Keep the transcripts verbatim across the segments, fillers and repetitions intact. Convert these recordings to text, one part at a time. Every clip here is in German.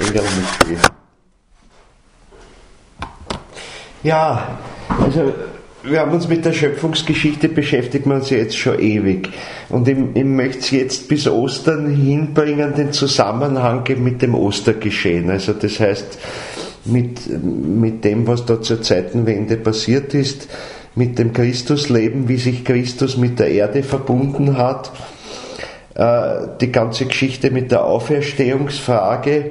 Engel mit dir. Ja, also wir haben uns mit der Schöpfungsgeschichte beschäftigt, wir uns ja jetzt schon ewig. Und ich, ich möchte es jetzt bis Ostern hinbringen, den Zusammenhang mit dem Ostergeschehen. Also das heißt, mit, mit dem, was da zur Zeitenwende passiert ist, mit dem Christusleben, wie sich Christus mit der Erde verbunden hat, äh, die ganze Geschichte mit der Auferstehungsfrage,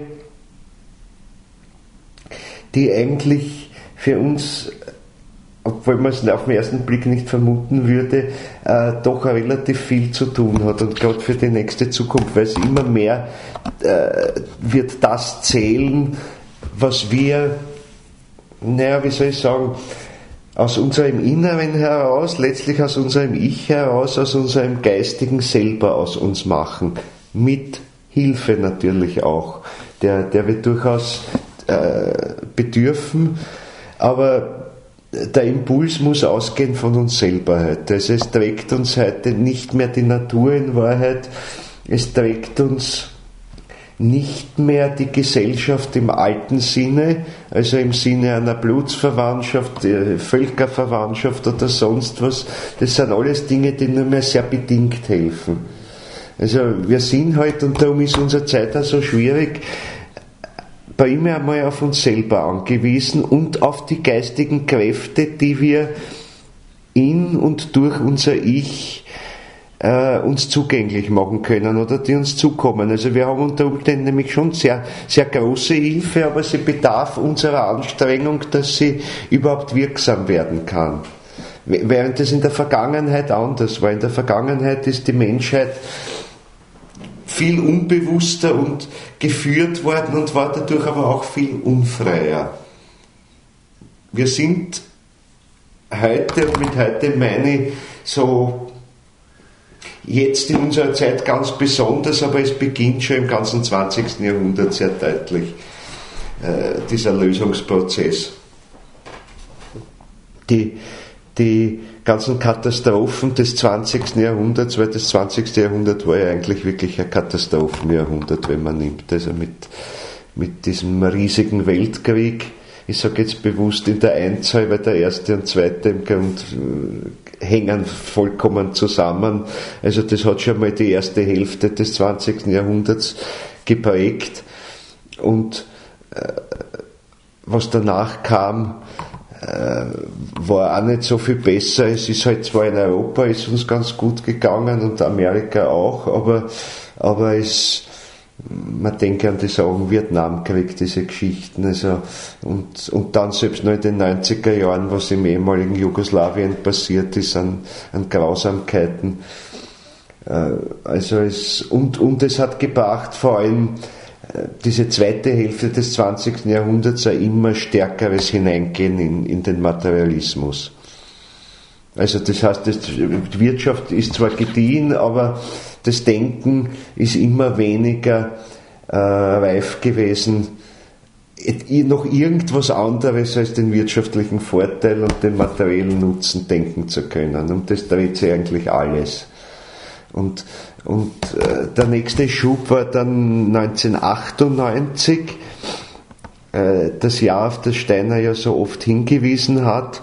die eigentlich für uns, obwohl man es auf den ersten Blick nicht vermuten würde, äh, doch relativ viel zu tun hat und gerade für die nächste Zukunft, weil es immer mehr äh, wird das zählen, was wir, naja, wie soll ich sagen, aus unserem Inneren heraus, letztlich aus unserem Ich heraus, aus unserem Geistigen selber aus uns machen, mit Hilfe natürlich auch, der, der wir durchaus äh, bedürfen, aber der Impuls muss ausgehen von uns selber heute. Also es trägt uns heute nicht mehr die Natur in Wahrheit, es trägt uns nicht mehr die Gesellschaft im alten Sinne, also im Sinne einer Blutsverwandtschaft, Völkerverwandtschaft oder sonst was. Das sind alles Dinge, die nur mehr sehr bedingt helfen. Also wir sind halt, und darum ist unsere Zeit auch so schwierig, bei ihm einmal auf uns selber angewiesen und auf die geistigen Kräfte, die wir in und durch unser Ich äh, uns zugänglich machen können oder die uns zukommen. Also wir haben unter Umständen nämlich schon sehr, sehr große Hilfe, aber sie bedarf unserer Anstrengung, dass sie überhaupt wirksam werden kann. Während es in der Vergangenheit anders war. In der Vergangenheit ist die Menschheit viel unbewusster und geführt worden und war dadurch aber auch viel unfreier. Wir sind heute, und mit heute meine ich so jetzt in unserer Zeit ganz besonders, aber es beginnt schon im ganzen zwanzigsten Jahrhundert sehr deutlich, äh, dieser Lösungsprozess. Die, die ganzen Katastrophen des zwanzigsten Jahrhunderts, weil das zwanzigste Jahrhundert war ja eigentlich wirklich ein Katastrophenjahrhundert, wenn man nimmt, also mit, mit diesem riesigen Weltkrieg, ich sage jetzt bewusst in der Einzahl, weil der erste und zweite im Grund hängen vollkommen zusammen, also das hat schon mal die erste Hälfte des zwanzigsten Jahrhunderts geprägt und äh, was danach kam, war auch nicht so viel besser. Es ist halt zwar in Europa ist uns ganz gut gegangen und Amerika auch, aber, aber es, man denke an die Sachen Vietnamkrieg, diese Geschichten, also, und, und dann selbst noch in den neunziger Jahren, was im ehemaligen Jugoslawien passiert ist an, an Grausamkeiten. Also es, und, und es hat gebracht vor allem diese zweite Hälfte des zwanzigsten Jahrhunderts ein immer stärkeres Hineingehen in, in den Materialismus. Also das heißt, das, die Wirtschaft ist zwar gediehen, aber das Denken ist immer weniger äh, reif gewesen, noch irgendwas anderes als den wirtschaftlichen Vorteil und den materiellen Nutzen denken zu können. Und das dreht sich eigentlich alles. Und, und äh, der nächste Schub war dann neunzehnhundertachtundneunzig, äh, das Jahr, auf das Steiner ja so oft hingewiesen hat.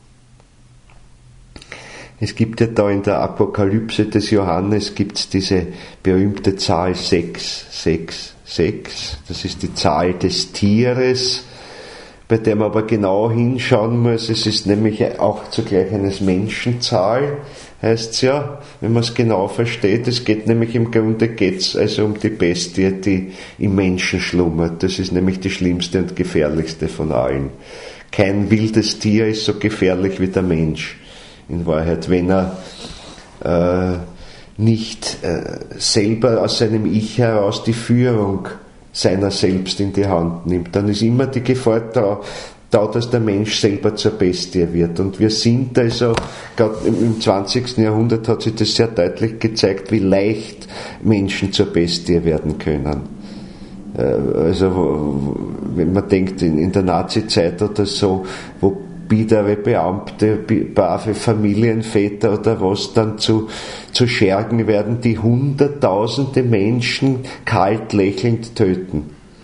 Es gibt ja da in der Apokalypse des Johannes gibt's diese berühmte Zahl sechs, sechs, sechs. Das ist die Zahl des Tieres, bei der man aber genau hinschauen muss. Es ist nämlich auch zugleich eine Menschenzahl, heißt es ja, wenn man es genau versteht. Es geht nämlich im Grunde geht's also um die Bestie, die im Menschen schlummert. Das ist nämlich die schlimmste und gefährlichste von allen. Kein wildes Tier ist so gefährlich wie der Mensch. In Wahrheit, wenn er äh, nicht äh, selber aus seinem Ich heraus die Führung seiner selbst in die Hand nimmt, dann ist immer die Gefahr da, da, dass der Mensch selber zur Bestie wird. Und wir sind also, gerade im zwanzigsten Jahrhundert hat sich das sehr deutlich gezeigt, wie leicht Menschen zur Bestie werden können. Äh, also, wenn man denkt, in, in der Nazi-Zeit oder so, wo biedere Beamte, brave Familienväter oder was dann zu, zu Schergen werden, die hunderttausende Menschen kalt lächelnd töten.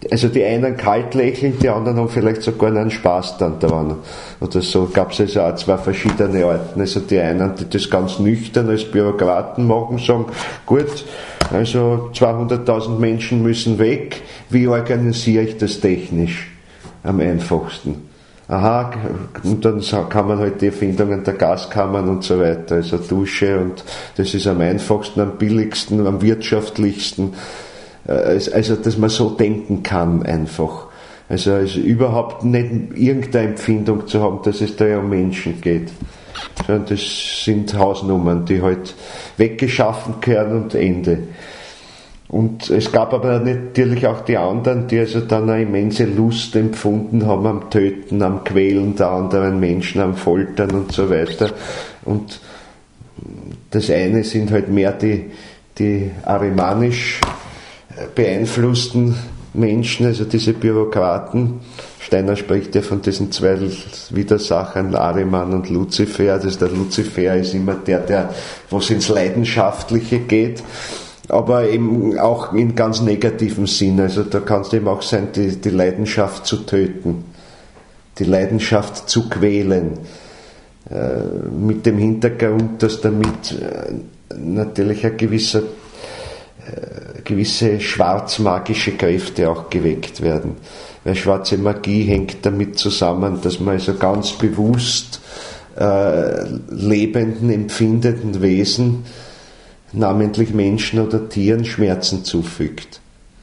also die einen kalt lächeln, die anderen haben vielleicht sogar einen Spaß dann daran. Oder so gab es also auch zwei verschiedene Arten. Also die einen, die das ganz nüchtern als Bürokraten machen, sagen, gut, also zweihunderttausend Menschen müssen weg, wie organisiere ich das technisch am einfachsten? Aha, und dann kann man halt die Erfindungen der Gaskammern und so weiter, also Dusche, und das ist am einfachsten, am billigsten, am wirtschaftlichsten, also dass man so denken kann einfach. Also, also überhaupt nicht irgendeine Empfindung zu haben, dass es da ja um Menschen geht. Sondern das sind Hausnummern, die halt weggeschaffen gehören und Ende. Und es gab aber natürlich auch die anderen, die also dann eine immense Lust empfunden haben am Töten, am Quälen der anderen Menschen, am Foltern und so weiter. Und das eine sind halt mehr die, die arimanisch beeinflussten Menschen, also diese Bürokraten. Steiner spricht ja von diesen zwei Widersachern, Ariman und Luzifer. Also der Luzifer ist immer der, der, wo es ins Leidenschaftliche geht, aber eben auch in ganz negativem Sinn. Also da kann es eben auch sein, die, die Leidenschaft zu töten, die Leidenschaft zu quälen, äh, mit dem Hintergrund, dass damit äh, natürlich ein gewisser, äh, gewisse schwarzmagische Kräfte auch geweckt werden. Weil schwarze Magie hängt damit zusammen, dass man also ganz bewusst äh, lebenden, empfindenden Wesen, namentlich Menschen oder Tieren, Schmerzen zufügt.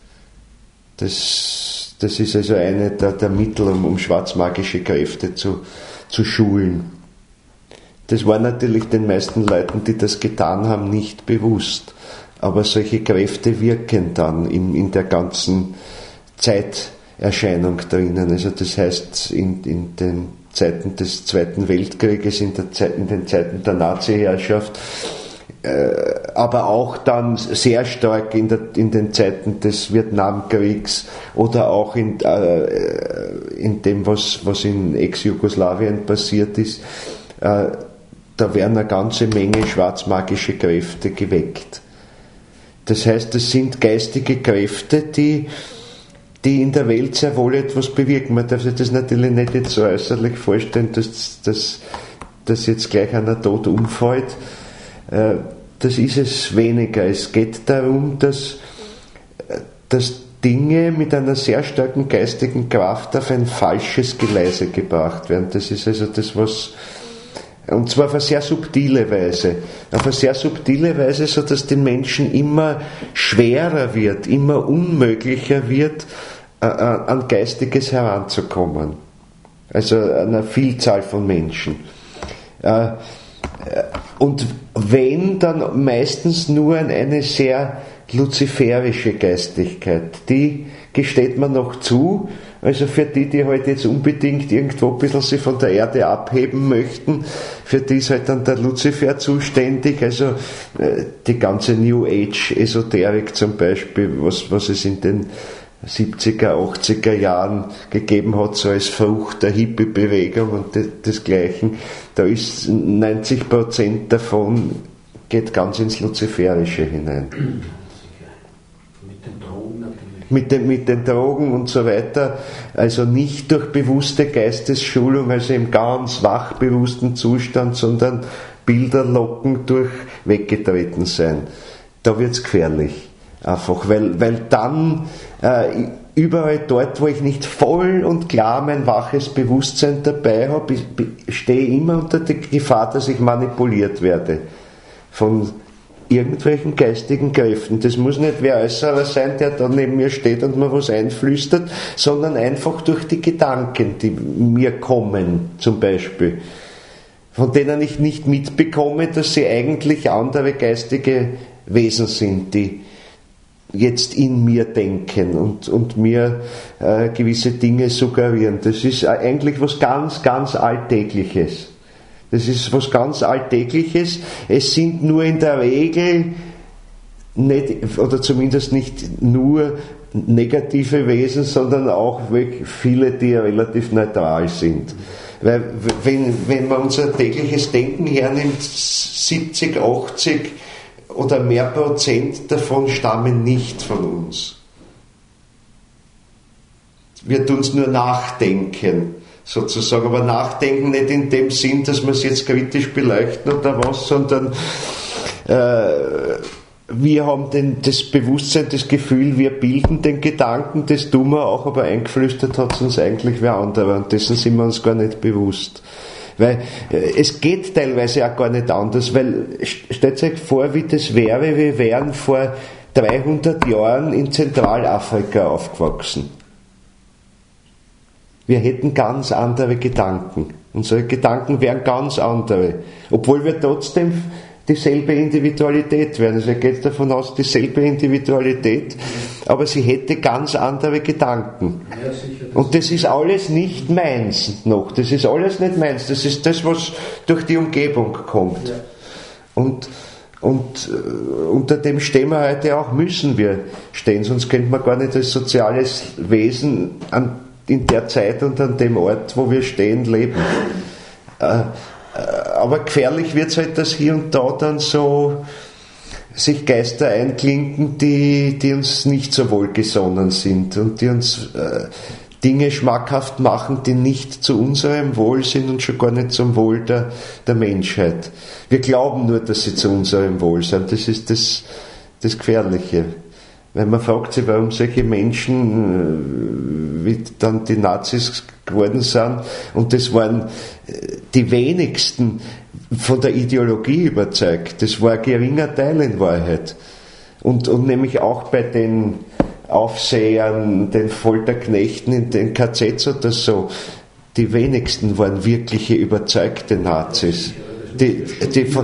Das, das ist also eine der, der Mittel, um, um schwarzmagische Kräfte zu, zu schulen. Das war natürlich den meisten Leuten, die das getan haben, nicht bewusst. Aber solche Kräfte wirken dann in, in der ganzen Zeiterscheinung drinnen. Also das heißt, in, in den Zeiten des Zweiten Weltkrieges, in, der Zeit, in den Zeiten der Nazi-Herrschaft, aber auch dann sehr stark in, der, in den Zeiten des Vietnamkriegs oder auch in, äh, in dem, was, was in Ex-Jugoslawien passiert ist, äh, da werden eine ganze Menge schwarzmagische Kräfte geweckt. Das heißt, es sind geistige Kräfte, die, die in der Welt sehr wohl etwas bewirken. Man darf sich das natürlich nicht jetzt so äußerlich vorstellen, dass, dass, dass jetzt gleich einer tot umfällt. Das ist es weniger. Es geht darum, dass, dass Dinge mit einer sehr starken geistigen Kraft auf ein falsches Geleise gebracht werden. Das ist also das, was, und zwar auf eine sehr subtile Weise. Auf eine sehr subtile Weise, so dass den Menschen immer schwerer wird, immer unmöglicher wird, an Geistiges heranzukommen. Also einer Vielzahl von Menschen. Und wenn, dann meistens nur an eine sehr luziferische Geistigkeit. Die gesteht man noch zu, also für die, die halt jetzt unbedingt irgendwo ein bisschen sich von der Erde abheben möchten, für die ist halt dann der Luzifer zuständig, also die ganze New Age Esoterik zum Beispiel, was, was es in den siebziger, achtziger Jahren gegeben hat, so als Frucht der Hippie-Bewegung und desgleichen, da ist neunzig Prozent davon geht ganz ins Luziferische hinein. Mit den Drogen natürlich. Mit den, mit den Drogen und so weiter, also nicht durch bewusste Geistesschulung, also im ganz wachbewussten Zustand, sondern Bilder locken durch weggetreten sein. Da wird's gefährlich. Einfach, weil, weil dann äh, überall dort, wo ich nicht voll und klar mein waches Bewusstsein dabei habe, stehe ich immer unter der Gefahr, dass ich manipuliert werde von irgendwelchen geistigen Kräften. Das muss nicht wer äußerer sein, der da neben mir steht und mir was einflüstert, sondern einfach durch die Gedanken, die mir kommen, zum Beispiel, von denen ich nicht mitbekomme, dass sie eigentlich andere geistige Wesen sind, die jetzt in mir denken und, und mir äh, gewisse Dinge suggerieren. Das ist eigentlich was ganz, ganz Alltägliches. Das ist was ganz Alltägliches. Es sind nur in der Regel nicht, oder zumindest nicht nur negative Wesen, sondern auch viele, die relativ neutral sind. Weil wenn, wenn man unser tägliches Denken hernimmt, siebzig, achtzig oder mehr Prozent davon stammen nicht von uns. wir tun es nur nachdenken, sozusagen, aber nachdenken nicht in dem Sinn, dass wir es jetzt kritisch beleuchten oder was, sondern äh, wir haben den, das Bewusstsein, das Gefühl, wir bilden den Gedanken, das tun wir auch, aber eingeflüstert hat es uns eigentlich wer anderer und dessen sind wir uns gar nicht bewusst. Weil äh, es geht teilweise auch gar nicht anders, weil stellt euch vor, wie das wäre, wir wären vor dreihundert Jahren in Zentralafrika aufgewachsen. Wir hätten ganz andere Gedanken. Unsere Gedanken wären ganz andere. Obwohl wir trotzdem dieselbe Individualität wären. Also er geht davon aus, dieselbe Individualität, aber sie hätte ganz andere Gedanken. Ja, sicher, das und das ist alles nicht meins noch. Das ist alles nicht meins. Das ist das, was durch die Umgebung kommt. Ja. Und Und äh, unter dem stehen wir heute auch, müssen wir stehen, sonst könnte man gar nicht als soziales Wesen an, in der Zeit und an dem Ort, wo wir stehen, leben. Äh, äh, aber gefährlich wird es halt, dass hier und da dann so sich Geister einklinken, die, die uns nicht so wohlgesonnen sind und die uns äh, Dinge schmackhaft machen, die nicht zu unserem Wohl sind und schon gar nicht zum Wohl der, der Menschheit. Wir glauben nur, dass sie zu unserem Wohl sind. Das ist das, das Gefährliche. Weil man fragt sich, warum solche Menschen, wie dann die Nazis geworden sind, und das waren die wenigsten von der Ideologie überzeugt. Das war ein geringer Teil in Wahrheit. Und, und nämlich auch bei den Aufsehern, den Folterknechten in den K Zs oder so, die wenigsten waren wirkliche überzeugte Nazis. Die, die von,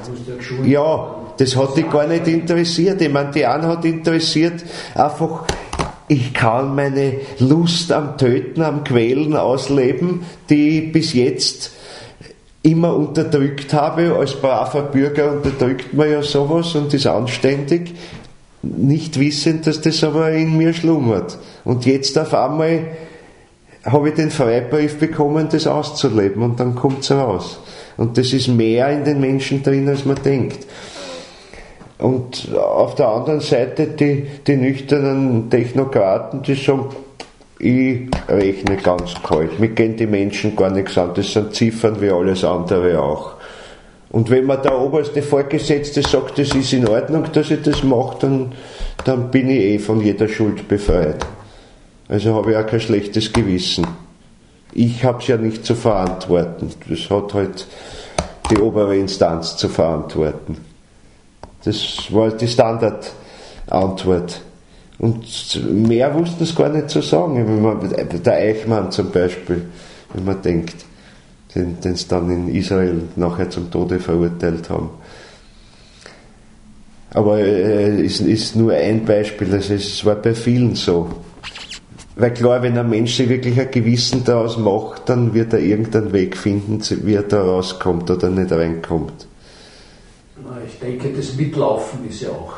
ja, das hat die gar nicht interessiert. Ich meine, die einen hat interessiert einfach, ich kann meine Lust am Töten, am Quälen ausleben, die ich bis jetzt immer unterdrückt habe. Als braver Bürger unterdrückt man ja sowas und ist anständig, nicht wissend, dass das aber in mir schlummert. Und jetzt auf einmal habe ich den Freibrief bekommen, das auszuleben, und dann kommt es raus. Und das ist mehr in den Menschen drin, als man denkt. Und auf der anderen Seite die, die nüchternen Technokraten, die sagen, ich rechne ganz kalt, mir gehen die Menschen gar nichts an, das sind Ziffern wie alles andere auch. Und wenn mir der oberste Vorgesetzte sagt, das ist in Ordnung, dass ich das mache, dann, dann bin ich eh von jeder Schuld befreit. Also habe ich auch kein schlechtes Gewissen. Ich habe es ja nicht zu verantworten. Das hat halt die obere Instanz zu verantworten. Das war die Standardantwort. Und mehr wussten es gar nicht zu sagen. Wenn man, der Eichmann zum Beispiel, wenn man denkt, den sie dann in Israel nachher zum Tode verurteilt haben. Aber es äh, ist, ist nur ein Beispiel, also es war bei vielen so. Weil klar, wenn ein Mensch sich wirklich ein Gewissen daraus macht, dann wird er irgendeinen Weg finden, wie er da rauskommt oder nicht reinkommt. Ich denke, das Mitlaufen ist ja auch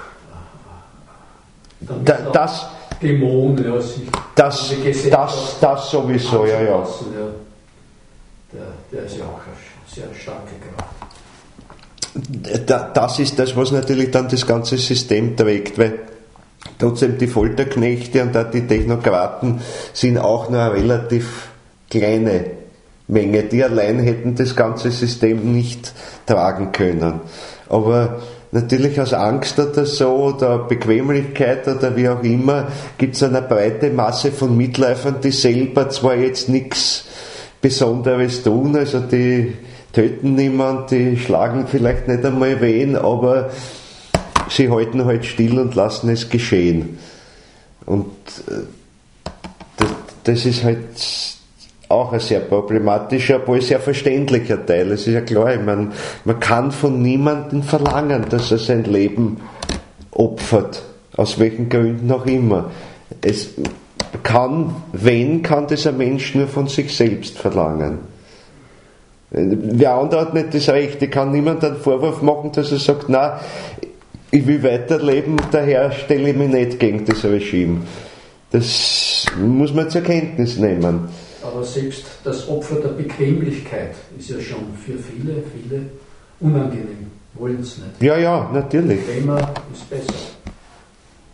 da, das, Dämonen, ja, sich das, das, das sowieso, ja, ja. Der, der ist ja auch eine sehr starke Kraft. Da, das ist das, was natürlich dann das ganze System trägt, weil trotzdem die Folterknechte und auch die Technokraten sind auch nur eine relativ kleine Menge. Die allein hätten das ganze System nicht tragen können. Aber natürlich aus Angst oder so oder Bequemlichkeit oder wie auch immer gibt es eine breite Masse von Mitläufern, die selber zwar jetzt nichts Besonderes tun, also die töten niemand, die schlagen vielleicht nicht einmal wen, aber sie halten halt still und lassen es geschehen. Und das, das ist halt auch ein sehr problematischer, obwohl sehr verständlicher Teil. Es ist ja klar, ich meine, man kann von niemandem verlangen, dass er sein Leben opfert, aus welchen Gründen auch immer. Es kann, wenn, kann das ein Mensch nur von sich selbst verlangen. Wer andere hat nicht das Recht, ich kann niemand einen Vorwurf machen, dass er sagt, na, ich will weiterleben, daher stelle ich mich nicht gegen das Regime. Das muss man zur Kenntnis nehmen. Aber selbst das Opfer der Bequemlichkeit ist ja schon für viele, viele unangenehm. Wollen es nicht. Ja, ja, natürlich. Bequemer ist besser.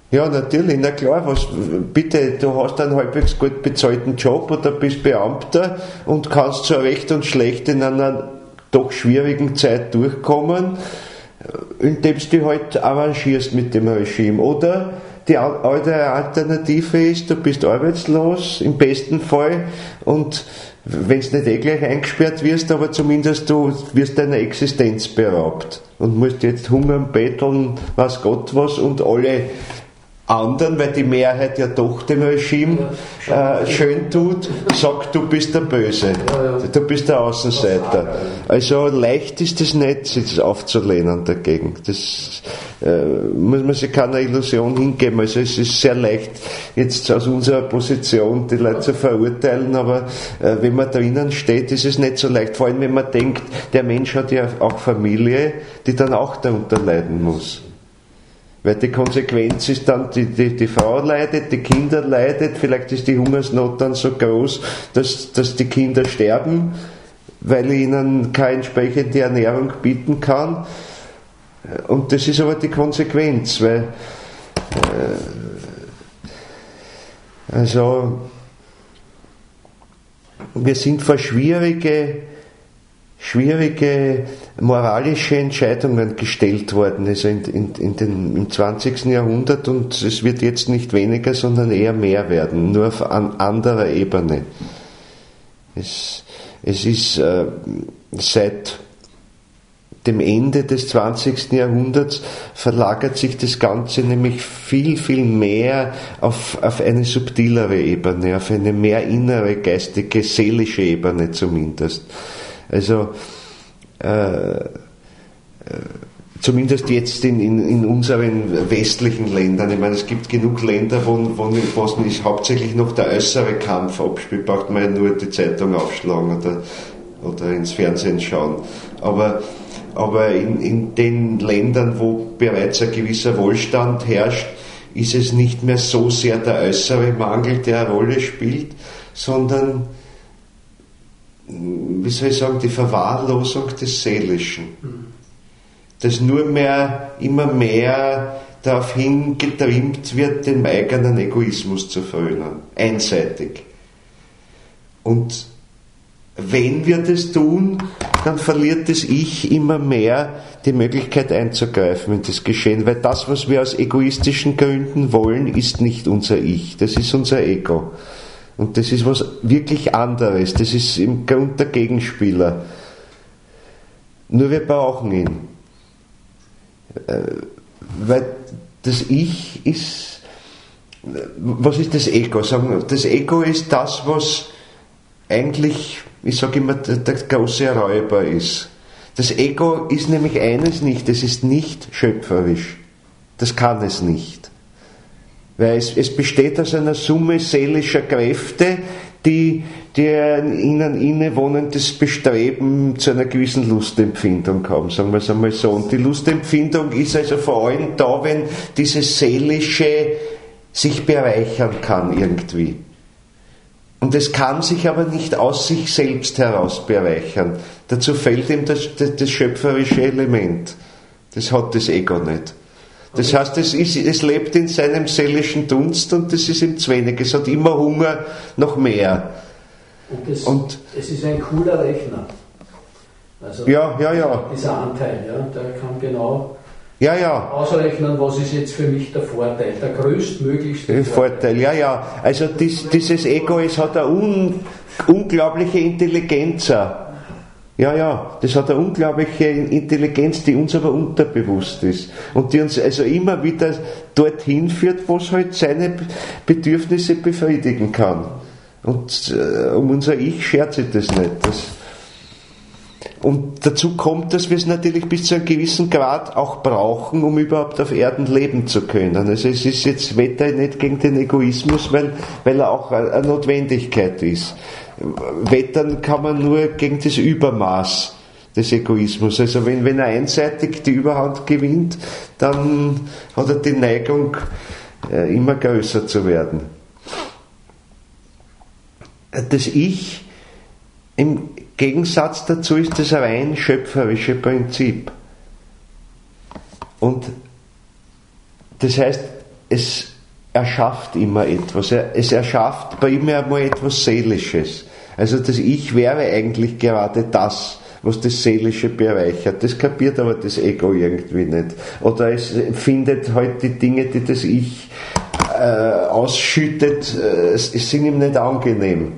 Ja, natürlich, na klar, was, bitte, du hast einen halbwegs gut bezahlten Job oder bist Beamter und kannst so recht und schlecht in einer doch schwierigen Zeit durchkommen, indem du dich halt arrangierst mit dem Regime. Oder die andere Alternative ist, du bist arbeitslos, im besten Fall, und wenn du nicht eh gleich eingesperrt wirst, aber zumindest du wirst deiner Existenz beraubt und musst jetzt hungern, betteln, weiß Gott was, und alle anderen, weil die Mehrheit ja doch dem Regime äh, schön tut, sagt, du bist der Böse, du bist der Außenseiter. Also leicht ist es nicht, sich aufzulehnen dagegen. Das äh, muss man sich keiner Illusion hingeben. Also es ist sehr leicht, jetzt aus unserer Position die Leute zu verurteilen, aber äh, wenn man drinnen steht, ist es nicht so leicht. Vor allem, wenn man denkt, der Mensch hat ja auch Familie, die dann auch darunter leiden muss. Weil die Konsequenz ist dann, die, die, die Frau leidet, die Kinder leidet, vielleicht ist die Hungersnot dann so groß, dass, dass die Kinder sterben, weil ich ihnen keine entsprechende Ernährung bieten kann. Und das ist aber die Konsequenz, weil äh, also wir sind vor schwierige schwierige moralische Entscheidungen gestellt worden, also in, in, in den, im zwanzigsten Jahrhundert, und es wird jetzt nicht weniger, sondern eher mehr werden, nur auf an anderer Ebene. Es, es ist äh, seit dem Ende des zwanzigsten Jahrhunderts verlagert sich das Ganze nämlich viel, viel mehr auf, auf eine subtilere Ebene, auf eine mehr innere, geistige, seelische Ebene zumindest. Also äh, äh, zumindest jetzt in, in, in unseren westlichen Ländern. Ich meine, es gibt genug Länder, wo, wo, wo es hauptsächlich noch der äußere Kampf abspielt, braucht man ja nur die Zeitung aufschlagen oder, oder ins Fernsehen schauen. Aber, aber in, in den Ländern, wo bereits ein gewisser Wohlstand herrscht, ist es nicht mehr so sehr der äußere Mangel, der eine Rolle spielt, sondern, wie soll ich sagen, die Verwahrlosung des Seelischen. Das nur mehr, immer mehr darauf hingetrimmt wird, dem eigenen Egoismus zu frönen. Einseitig. Und wenn wir das tun, dann verliert das Ich immer mehr die Möglichkeit einzugreifen in das Geschehen, weil das, was wir aus egoistischen Gründen wollen, ist nicht unser Ich, das ist unser Ego. Und das ist was wirklich anderes, das ist im Grund der Gegenspieler. Nur wir brauchen ihn. Weil das Ich ist, was ist das Ego? Das Ego ist das, was eigentlich, ich sage immer, der, der große Räuber ist. Das Ego ist nämlich eines nicht, es ist nicht schöpferisch. Das kann es nicht. Weil es, es besteht aus einer Summe seelischer Kräfte, die, die ein ihnen innewohnendes Bestreben zu einer gewissen Lustempfindung haben, sagen wir es einmal so. Und die Lustempfindung ist also vor allem da, wenn dieses Seelische sich bereichern kann irgendwie. Und es kann sich aber nicht aus sich selbst heraus bereichern. Dazu fehlt ihm das, das, das schöpferische Element. Das hat das Ego nicht. Das heißt, es, ist, es lebt in seinem seelischen Dunst und das ist ihm zu wenig. Es hat immer Hunger nach mehr. Und, das, und es ist ein cooler Rechner. Also ja, ja, ja. Dieser Anteil, ja, der kann genau ja, ja. ausrechnen, was ist jetzt für mich der Vorteil, der größtmöglichste Vorteil. Vorteil. Ja, ja. Also dies, dieses Ego, es hat eine un, unglaubliche Intelligenz. Ja, ja, das hat eine unglaubliche Intelligenz, die uns aber unterbewusst ist und die uns also immer wieder dorthin führt, wo es halt seine Bedürfnisse befriedigen kann. Und äh, um unser Ich schert sich das nicht. Das und dazu kommt, dass wir es natürlich bis zu einem gewissen Grad auch brauchen, um überhaupt auf Erden leben zu können. Also es ist jetzt Wetter nicht gegen den Egoismus, weil, weil er auch eine Notwendigkeit ist. Wettern kann man nur gegen das Übermaß des Egoismus. Also wenn, wenn er einseitig die Überhand gewinnt, dann hat er die Neigung, äh, immer größer zu werden. Das Ich, im Gegensatz dazu, ist das rein schöpferische Prinzip. Und das heißt, es erschafft immer etwas. Es erschafft bei ihm einmal etwas Seelisches. Also das Ich wäre eigentlich gerade das, was das Seelische bereichert. Das kapiert aber das Ego irgendwie nicht. Oder es findet halt die Dinge, die das Ich äh, ausschüttet, äh, sind ihm nicht angenehm.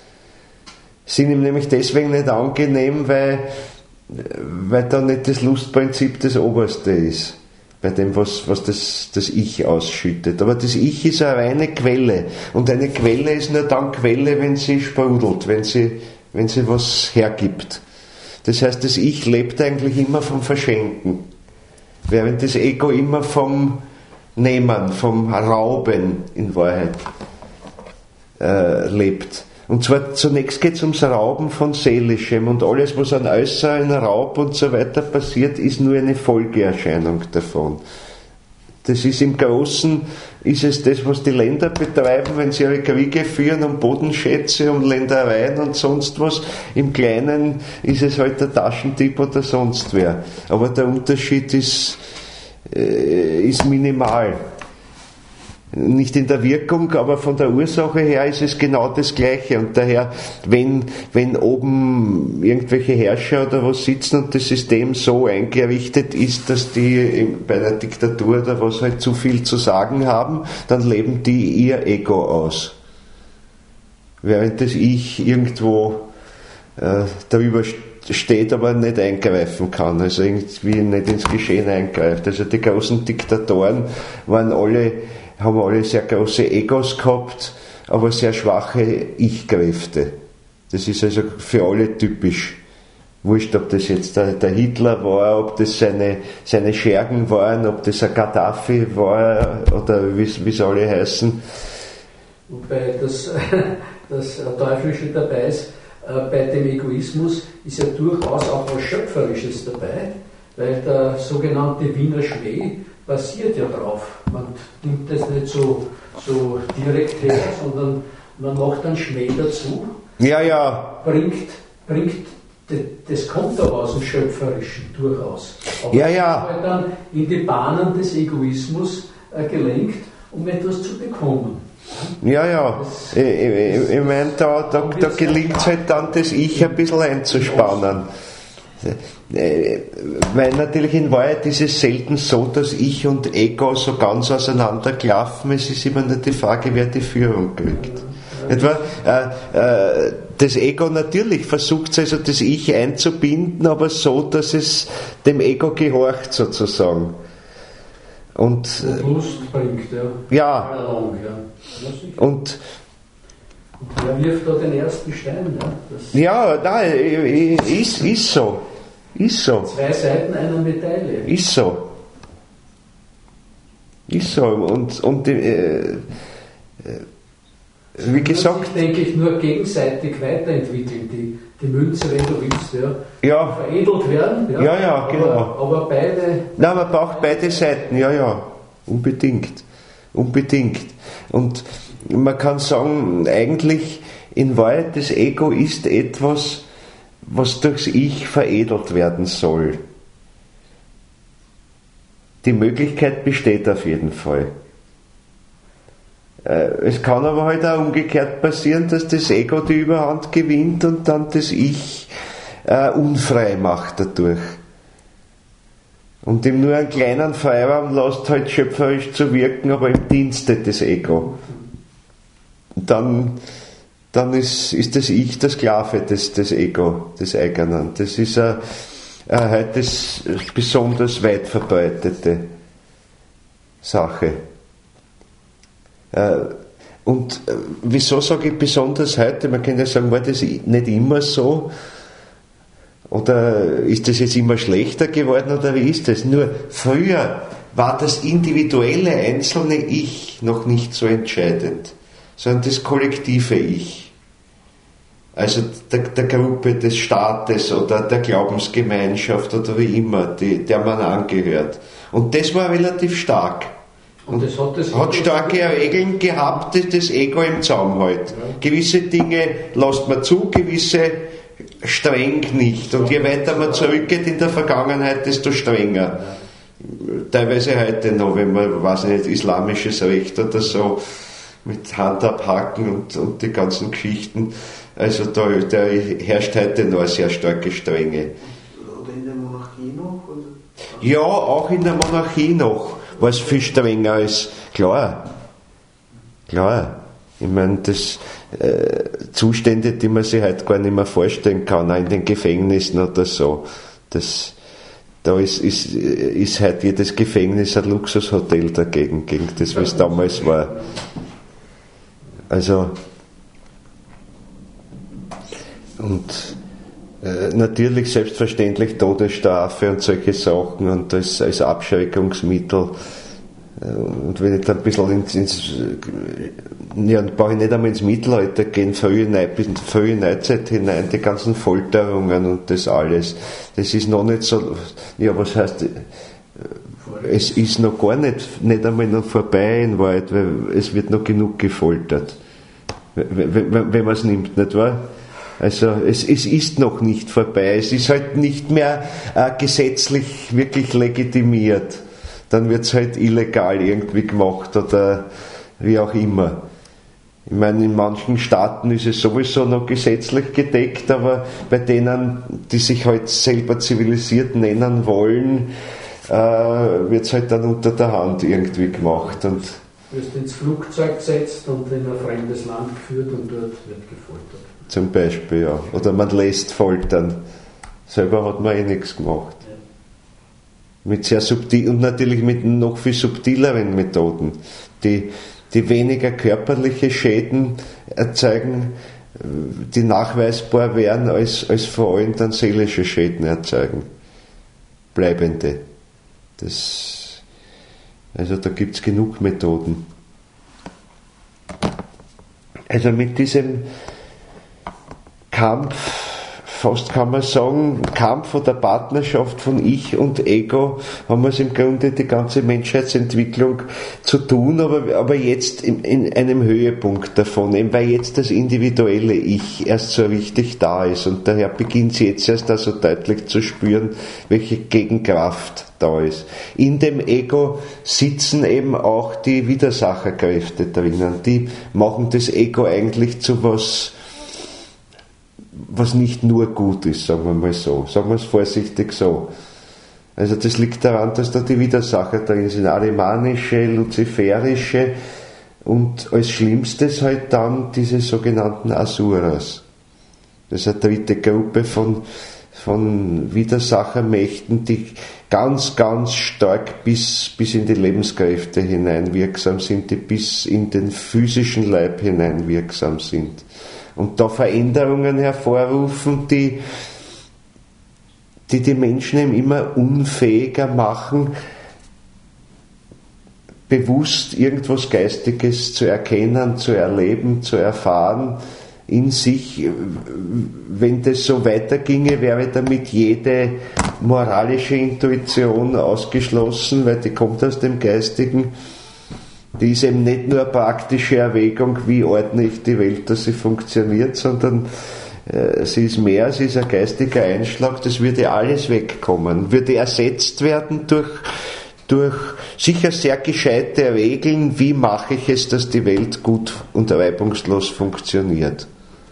Sind ihm nämlich deswegen nicht angenehm, weil, weil da nicht das Lustprinzip das Oberste ist. Bei dem, was, was das, das Ich ausschüttet. Aber das Ich ist eine reine Quelle. Und eine Quelle ist nur dann Quelle, wenn sie sprudelt, wenn sie, wenn sie was hergibt. Das heißt, das Ich lebt eigentlich immer vom Verschenken, während das Ego immer vom Nehmen, vom Rauben in Wahrheit äh, lebt. Und zwar zunächst geht es ums Rauben von Seelischem und alles, was an äußeren Raub und so weiter passiert, ist nur eine Folgeerscheinung davon. Das ist im Großen, ist es das, was die Länder betreiben, wenn sie ihre Kriege führen um Bodenschätze, um Ländereien und sonst was. Im Kleinen ist es halt der Taschendieb oder sonst wer. Aber der Unterschied ist, äh, ist minimal. Nicht in der Wirkung, aber von der Ursache her ist es genau das Gleiche. Und daher, wenn, wenn oben irgendwelche Herrscher oder was sitzen und das System so eingerichtet ist, dass die bei einer Diktatur oder was halt zu viel zu sagen haben, dann leben die ihr Ego aus. Während das Ich irgendwo äh, darüber steht, aber nicht eingreifen kann, also irgendwie nicht ins Geschehen eingreift. Also die großen Diktatoren waren alle haben alle sehr große Egos gehabt, aber sehr schwache Ich-Kräfte. Das ist also für alle typisch. Wurscht, ob das jetzt der, der Hitler war, ob das seine, seine Schergen waren, ob das ein Gaddafi war oder wie sie alle heißen. Wobei das, das Teuflische dabei ist, bei dem Egoismus ist ja durchaus auch was Schöpferisches dabei, weil der sogenannte Wiener Schmäh basiert ja drauf. Man nimmt das nicht so, so direkt her, sondern man macht dann Schmäh dazu. Ja, ja. Bringt, bringt, das kommt aber aus dem Schöpferischen durchaus. Aber ja, ja. wird dann in die Bahnen des Egoismus äh, gelenkt, um etwas zu bekommen. Ja, ja. Das, ich ich, ich meine, da, da, da gelingt es halt dann, das Ich ein bisschen einzuspannen. Weil natürlich in Wahrheit ist es selten so, dass Ich und Ego so ganz auseinanderklaffen. Es ist immer nur die Frage, wer die Führung kriegt. Etwa, äh, äh, das Ego natürlich versucht also das Ich einzubinden, aber so, dass es dem Ego gehorcht sozusagen. Und, und Lust bringt, ja. Ja. Along, ja. Und Und wer wirft da den ersten Stein? Ja, das ja nein, ist, ist so. Ist so. Zwei Seiten einer Medaille. Ist so. Ist so. Und, und äh, äh, wie gesagt. Das sich, denke ich, nur gegenseitig weiterentwickeln. Die, die Münze, wenn du willst, ja, ja. veredelt werden. Ja, ja, ja, genau. Aber, aber beide. Nein, man braucht beide Seiten, ja, ja. Unbedingt. Unbedingt. Und man kann sagen, eigentlich in Wahrheit das Ego ist etwas, was durchs Ich veredelt werden soll. Die Möglichkeit besteht auf jeden Fall. Es kann aber halt auch umgekehrt passieren, dass das Ego die Überhand gewinnt und dann das Ich äh, unfrei macht dadurch. Und ihm nur einen kleinen Freiraum lässt, halt schöpferisch zu wirken, aber im Dienste des Ego. Dann dann ist, ist das Ich der Sklave des, des Ego, des eigenen. Das ist eine, eine heute besonders weit verbreitete Sache. Und wieso sage ich besonders heute? Man kann ja sagen, war das nicht immer so? Oder ist das jetzt immer schlechter geworden oder wie ist das? Nur früher war das individuelle, einzelne Ich noch nicht so entscheidend, sondern das kollektive Ich. Also der, der Gruppe, des Staates oder der Glaubensgemeinschaft oder wie immer, die, der man angehört. Und das war relativ stark. Und, und das hat, das hat starke Regeln gehabt, die das Ego im Zaum hält. Ja. Gewisse Dinge lässt man zu, gewisse streng nicht. Und je weiter man zurückgeht in der Vergangenheit, desto strenger. teilweise heute noch, wenn man, weiß nicht, islamisches Recht oder so, mit Hand abhaken und, und die ganzen Geschichten. Also da, da herrscht heute noch eine sehr starke Strenge. Oder in der Monarchie noch? Oder? Ja, auch in der Monarchie noch war es viel strenger als, klar, klar. Ich meine, das äh, Zustände, die man sich heute gar nicht mehr vorstellen kann, auch in den Gefängnissen oder so, das, da ist, ist, ist heute jedes Gefängnis ein Luxushotel dagegen, gegen das, was damals war. Also, und äh, natürlich selbstverständlich Todesstrafe und solche Sachen und das als Abschreckungsmittel. Äh, und wenn ich dann ein bisschen ins, ins ja, brauche ich nicht einmal ins Mittelalter gehen, frühe, Neu, frühe Neuzeit hinein, die ganzen Folterungen und das alles. Das ist noch nicht so, ja, was heißt, es ist noch gar nicht, nicht einmal noch vorbei in Wahrheit, weil es wird noch genug gefoltert. Wenn, wenn, wenn man es nimmt, nicht wahr? Also es, es ist noch nicht vorbei, es ist halt nicht mehr äh, gesetzlich wirklich legitimiert. Dann wird es halt illegal irgendwie gemacht oder wie auch immer. Ich meine, in manchen Staaten ist es sowieso noch gesetzlich gedeckt, aber bei denen, die sich halt selber zivilisiert nennen wollen, äh, wird es halt dann unter der Hand irgendwie gemacht. Und du wirst ins Flugzeug gesetzt und in ein fremdes Land geführt und dort wird gefoltert. Zum Beispiel, ja. Oder man lässt foltern. Selber hat man eh nichts gemacht. Ja. Mit sehr subtil und natürlich mit noch viel subtileren Methoden, die, die weniger körperliche Schäden erzeugen, die nachweisbar wären, als, als vor allem dann seelische Schäden erzeugen. Bleibende. Das, also da gibt es genug Methoden. Also mit diesem Kampf, fast kann man sagen, Kampf oder Partnerschaft von Ich und Ego, haben wir es im Grunde die ganze Menschheitsentwicklung zu tun, aber, aber jetzt in, in einem Höhepunkt davon, eben weil jetzt das individuelle Ich erst so richtig da ist und daher beginnt es jetzt erst da so deutlich zu spüren, welche Gegenkraft da ist. In dem Ego sitzen eben auch die Widersacherkräfte drinnen, die machen das Ego eigentlich zu was, was nicht nur gut ist, sagen wir mal so. Sagen wir es vorsichtig so. Also das liegt daran, dass da die Widersacher drin sind, arimanische, luziferische und als Schlimmstes halt dann diese sogenannten Asuras. Das ist eine dritte Gruppe von, von Widersachermächten, die ganz, ganz stark bis, bis in die Lebenskräfte hinein wirksam sind, die bis in den physischen Leib hinein wirksam sind. Und da Veränderungen hervorrufen, die, die die Menschen eben immer unfähiger machen, bewusst irgendwas Geistiges zu erkennen, zu erleben, zu erfahren in sich. Wenn das so weiterginge, wäre damit jede moralische Intuition ausgeschlossen, weil die kommt aus dem Geistigen. Die ist eben nicht nur eine praktische Erwägung, wie ordne ich die Welt, dass sie funktioniert, sondern äh, sie ist mehr, sie ist ein geistiger Einschlag, das würde alles wegkommen, würde ersetzt werden durch, durch sicher sehr gescheite Regeln, wie mache ich es, dass die Welt gut und reibungslos funktioniert.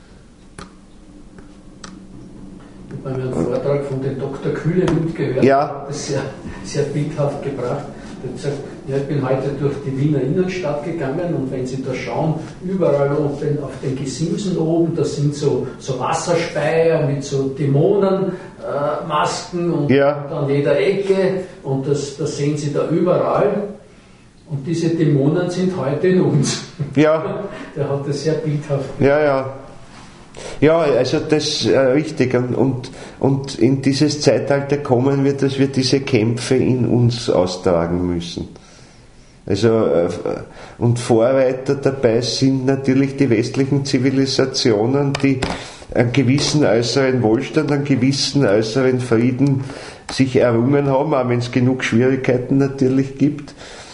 Ich habe einen Vortrag von dem Doktor Kühlemund gehört, ja. das sehr, sehr bildhaft gebracht. Der hat gesagt, ja, ich bin heute durch die Wiener Innenstadt gegangen und wenn Sie da schauen, überall auf den, auf den Gesimsen oben, da sind so, so Wasserspeier mit so Dämonenmasken äh, und, ja. und an jeder Ecke und das, das sehen Sie da überall. Und diese Dämonen sind heute in uns. Ja. Der hat das sehr bildhaft gemacht. Ja, ja. Ja, also das ist äh, richtig. Und, und, und in dieses Zeitalter kommen wir, dass wir diese Kämpfe in uns austragen müssen. Also, äh, und Vorreiter dabei sind natürlich die westlichen Zivilisationen, die einen gewissen äußeren Wohlstand, einen gewissen äußeren Frieden sich errungen haben, auch wenn es genug Schwierigkeiten natürlich gibt.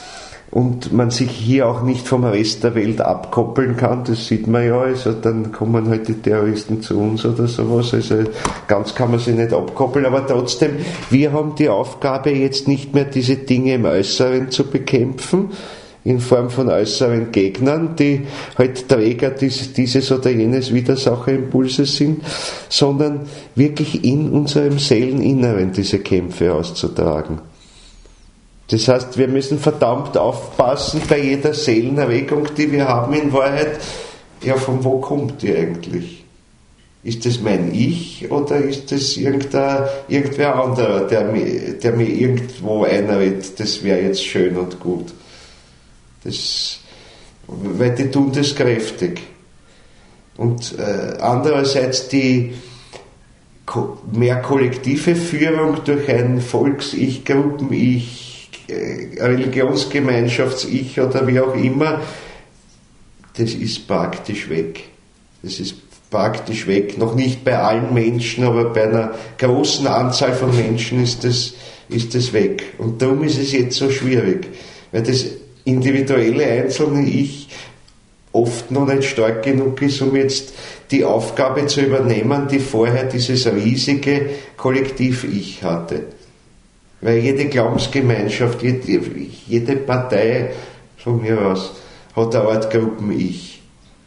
und man sich hier auch nicht vom Rest der Welt abkoppeln kann, das sieht man ja, also dann kommen halt die Terroristen zu uns oder sowas, also ganz kann man sich nicht abkoppeln, aber trotzdem, wir haben die Aufgabe jetzt nicht mehr diese Dinge im Äußeren zu bekämpfen, in Form von äußeren Gegnern, die halt Träger dieses, dieses oder jenes Widersacherimpulses sind, sondern wirklich in unserem Seeleninneren diese Kämpfe auszutragen. Das heißt, wir müssen verdammt aufpassen bei jeder Seelenerregung, die wir haben in Wahrheit, ja, von wo kommt die eigentlich? Ist das mein Ich oder ist das irgendein, irgendwer anderer, der mir, der mir irgendwo einredet, das wäre jetzt schön und gut? Das, weil die tun das kräftig. Und äh, andererseits die ko- mehr kollektive Führung durch ein Volks-Ich, Gruppen-Ich, äh, Religionsgemeinschafts-Ich oder wie auch immer, das ist praktisch weg. Das ist praktisch weg. Noch nicht bei allen Menschen, aber bei einer großen Anzahl von Menschen ist das, ist das weg. Und darum ist es jetzt so schwierig, weil das individuelle einzelne Ich oft noch nicht stark genug ist, um jetzt die Aufgabe zu übernehmen, die vorher dieses riesige Kollektiv-Ich hatte. Weil jede Glaubensgemeinschaft, jede, jede Partei von mir aus hat eine Art Gruppen-Ich.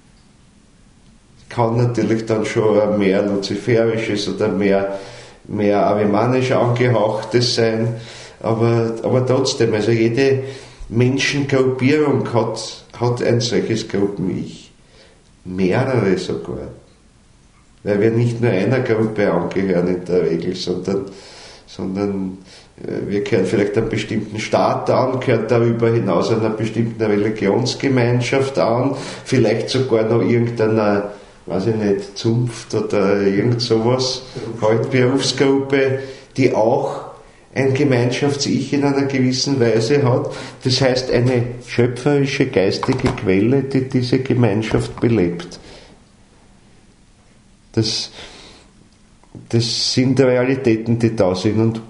Kann natürlich dann schon mehr luziferisches oder mehr, mehr avemanisch angehauchtes sein, aber, aber trotzdem, also jede Menschengruppierung hat, hat ein solches Gruppen-Ich. Mehrere sogar. Weil wir nicht nur einer Gruppe angehören in der Regel, sondern, sondern wir gehören vielleicht einem bestimmten Staat an, gehören darüber hinaus einer bestimmten Religionsgemeinschaft an, vielleicht sogar noch irgendeiner, weiß ich nicht, Zunft oder irgend sowas, halt Berufsgruppe, die auch ein Gemeinschafts-Ich in einer gewissen Weise hat. Das heißt, eine schöpferische geistige Quelle, die diese Gemeinschaft belebt. Das, das sind Realitäten, die da sind. Und,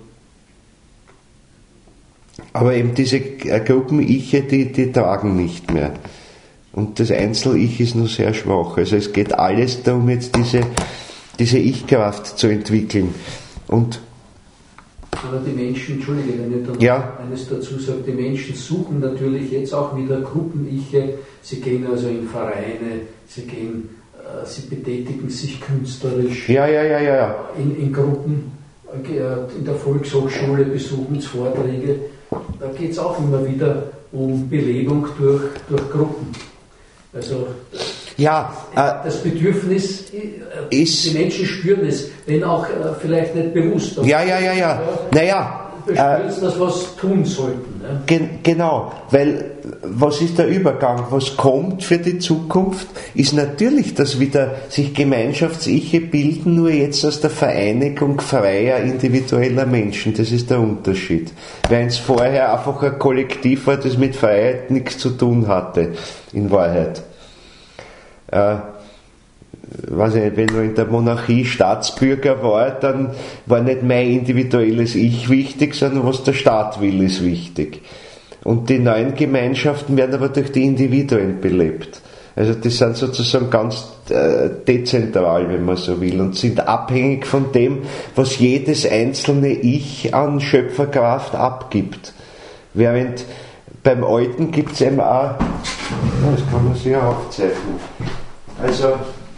aber eben diese Gruppen-Iche, die, die tragen nicht mehr. Und das Einzel-Ich ist nur sehr schwach. Also es geht alles darum, jetzt diese, diese Ich-Kraft zu entwickeln. Und aber die Menschen, Entschuldige, wenn ich dann ja. eines dazu sage, die Menschen suchen natürlich jetzt auch wieder Gruppen-Iche, sie gehen also in Vereine, sie gehen, äh, sie betätigen sich künstlerisch ja, ja, ja, ja. In, in Gruppen, äh, in der Volkshochschule besuchen sie Vorträge, da geht es auch immer wieder um Belebung durch, durch Gruppen. Also ja, äh, das Bedürfnis, äh, ist, die Menschen spüren es, wenn auch äh, vielleicht nicht bewusst. Ja, ja, ja, ja. Naja, spüren es, dass was tun sollten. Ne? Gen, genau, weil was ist der Übergang? Was kommt für die Zukunft, ist natürlich, dass wieder sich Gemeinschafts-Iche bilden, nur jetzt aus der Vereinigung freier, individueller Menschen. Das ist der Unterschied. Während es vorher einfach ein Kollektiv war, das mit Freiheit nichts zu tun hatte, in Wahrheit. Äh, weiß ich nicht, wenn man in der Monarchie Staatsbürger war, dann war nicht mein individuelles Ich wichtig, sondern was der Staat will, ist wichtig. Und die neuen Gemeinschaften werden aber durch die Individuen belebt. Also die sind sozusagen ganz äh, dezentral, wenn man so will, und sind abhängig von dem, was jedes einzelne Ich an Schöpferkraft abgibt. Während beim Alten gibt es eben auch, das kann man sich ja aufzeichnen, also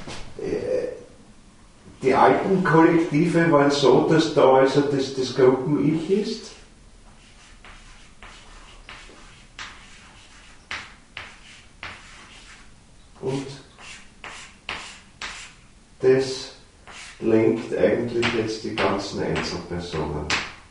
die alten Kollektive waren so, dass da also das, das Gruppen-Ich ist. Und das lenkt eigentlich jetzt die ganzen Einzelpersonen.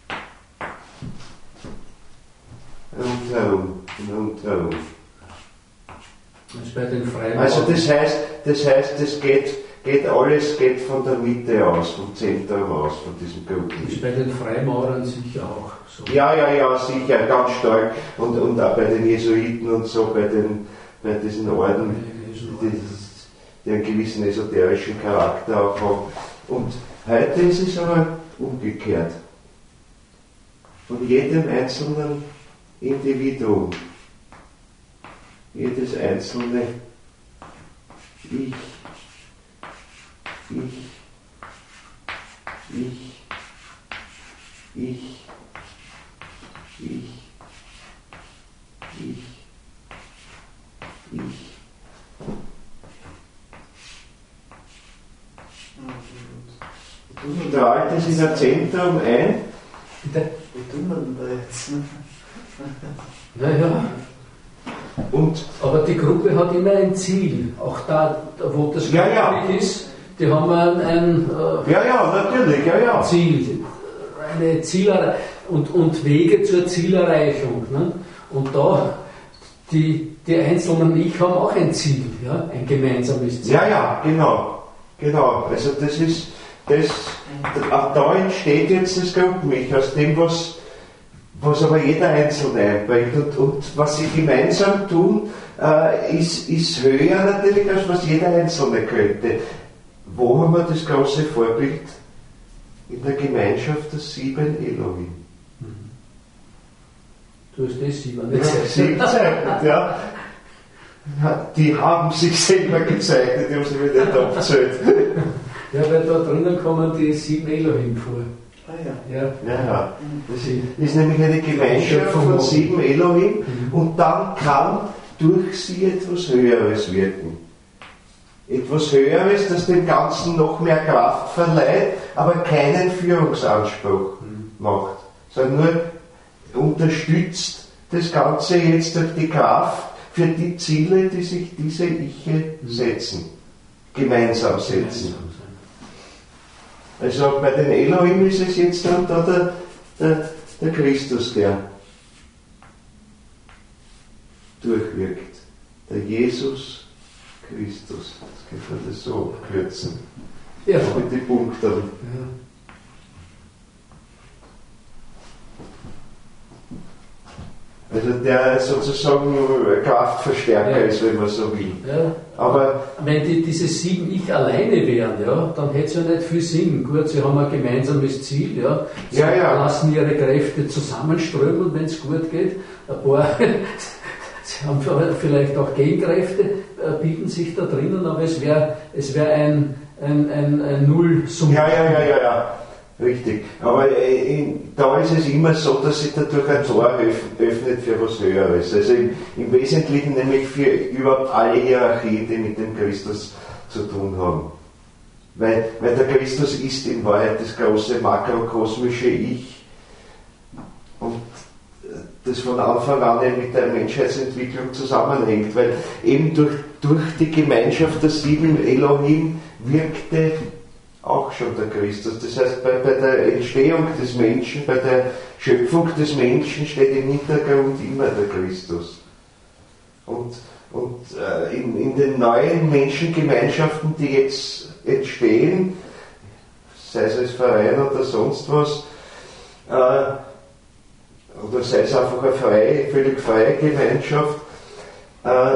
Rundherum, rundherum. Das bei den Freien Also das heißt, das heißt, es geht, geht alles geht von der Mitte aus, vom Zentrum aus, von diesem Gruppen. Das ist bei den Freimaurern sicher auch so. Ja, ja, ja, sicher, ganz stark. Und, und auch bei den Jesuiten und so, bei, den, bei diesen Orden, die, die einen gewissen esoterischen Charakter auch haben. Und heute ist es aber umgekehrt. Von jedem einzelnen Individuum jedes einzelne Ich, Ich, Ich, Ich, Ich, Ich, Ich. Strahlt es in ein Zentrum ein? Bitte? Wie tun wir denn da jetzt? Naja. Und aber die Gruppe hat immer ein Ziel. Auch da, wo das ja, ja. ist, die haben ein, ein äh, ja, ja, natürlich, ja, ja. Ziel. Eine Zielerreichung und, und Wege zur Zielerreichung. Ne? Und da, die, die einzelnen Ich haben auch ein Ziel, ja? Ein gemeinsames Ziel. Ja, ja, genau. Genau. Also das ist, das, auch da entsteht jetzt das Gruppenich, aus dem, was, was aber jeder Einzelne einbringt. Und, und was sie gemeinsam tun, äh, ist, ist höher natürlich, als was jeder Einzelne könnte. Wo haben wir das große Vorbild? In der Gemeinschaft der sieben Elohim. Du hast das sieben Ja, sieben gezeichnet, ja. Die haben sich selber gezeichnet, die haben sie mir nicht abgezählt. Ja, weil da drinnen kommen die sieben Elohim vor. Ah ja. Ja, Ja, ja. Das ist nämlich eine Gemeinschaft von sieben Elohim Mhm. und dann kann durch sie etwas Höheres wirken. Etwas Höheres, das dem Ganzen noch mehr Kraft verleiht, aber keinen Führungsanspruch Mhm. macht, sondern nur unterstützt das Ganze jetzt durch die Kraft für die Ziele, die sich diese Iche setzen, gemeinsam setzen. Also bei den Elohim ist es jetzt dann da der, der, der Christus, der durchwirkt. Der Jesus Christus. Das kann man das so abkürzen. Ja. Mit den Punkten. Ja. Also der sozusagen Kraftverstärker Ja. ist, wenn man so will. Ja. Aber Wenn die, diese sieben Ich alleine wären, ja, dann hätte es ja nicht viel Sinn. Gut, sie haben ein gemeinsames Ziel, ja. Sie Ja, ja. lassen ihre Kräfte zusammenströmen, wenn es gut geht. Ein paar, sie haben vielleicht auch Gegenkräfte, äh, bilden sich da drinnen, aber es wäre es wär ein, ein, ein, ein Nullsummen. ja, ja, ja, ja, ja. Richtig. Aber äh, in, da ist es immer so, dass sich dadurch ein Tor öff- öffnet für was Höheres. Also im, im Wesentlichen nämlich für überhaupt alle Hierarchien, die mit dem Christus zu tun haben. Weil, weil der Christus ist in Wahrheit das große makrokosmische Ich und das von Anfang an mit der Menschheitsentwicklung zusammenhängt, weil eben durch, durch die Gemeinschaft der sieben Elohim wirkte auch schon der Christus. Das heißt, bei, bei der Entstehung des Menschen, bei der Schöpfung des Menschen steht im Hintergrund immer der Christus. Und, und äh, in, in den neuen Menschengemeinschaften, die jetzt entstehen, sei es als Verein oder sonst was, äh, oder sei es einfach eine freie, völlig freie Gemeinschaft, äh,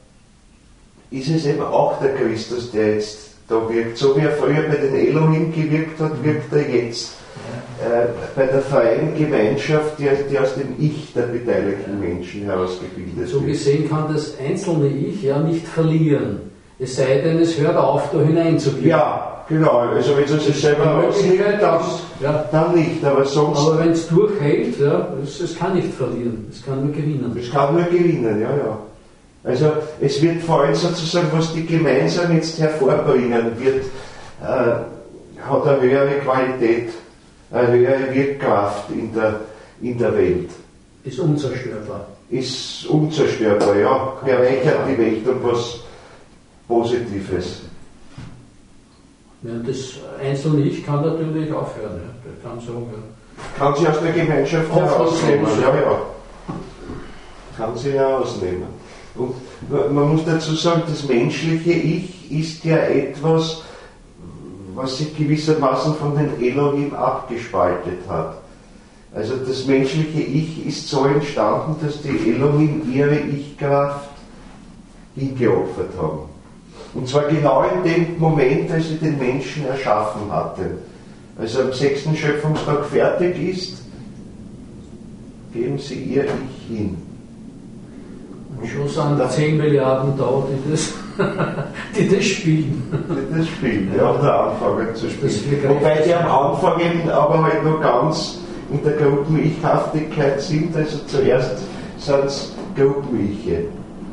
ist es eben auch der Christus, der jetzt da wirkt. So wie er früher bei den Elohim gewirkt hat, wirkt er jetzt äh, bei der freien Gemeinschaft, die, die aus dem Ich der beteiligten Menschen herausgebildet So wird. gesehen kann das einzelne Ich ja nicht verlieren. Es sei denn, es hört auf, da hineinzugehen. Ja, genau. Also wenn es sich selber ausnimmt, dann, Ja. dann nicht. Aber sonst, Aber wenn es durchhält, ja, es, es kann nicht verlieren, es kann nur gewinnen. es kann nur gewinnen, ja, ja. Also es wird vor allem sozusagen, was die gemeinsam jetzt hervorbringen, wird, äh, hat eine höhere Qualität, eine höhere Wirkkraft in der, in der Welt. Ist unzerstörbar. Ist unzerstörbar, ja, bereichert die Welt um was Positives. Ja, das einzelne Ich kann natürlich aufhören. Ja. Das kann sagen, ja. Kann sie aus der Gemeinschaft Auch herausnehmen, ausnehmen, ja, ja. Kann sie herausnehmen. Und man muss dazu sagen, das menschliche Ich ist ja etwas, was sich gewissermaßen von den Elohim abgespaltet hat. Also das menschliche Ich ist so entstanden, dass die Elohim ihre Ich-Kraft hingeopfert haben. Und zwar genau in dem Moment, als sie den Menschen erschaffen hatten. Als er am sechsten Schöpfungstag fertig ist, geben sie ihr Ich hin. Schon sind da zehn Milliarden da, die das, die das spielen. Die das spielen, ja, oder anfangen zu spielen. Das Wobei die am Anfang eben aber halt noch ganz in der Gruppen-Ich-Haftigkeit sind. Also zuerst sind es Gruppen-Iche.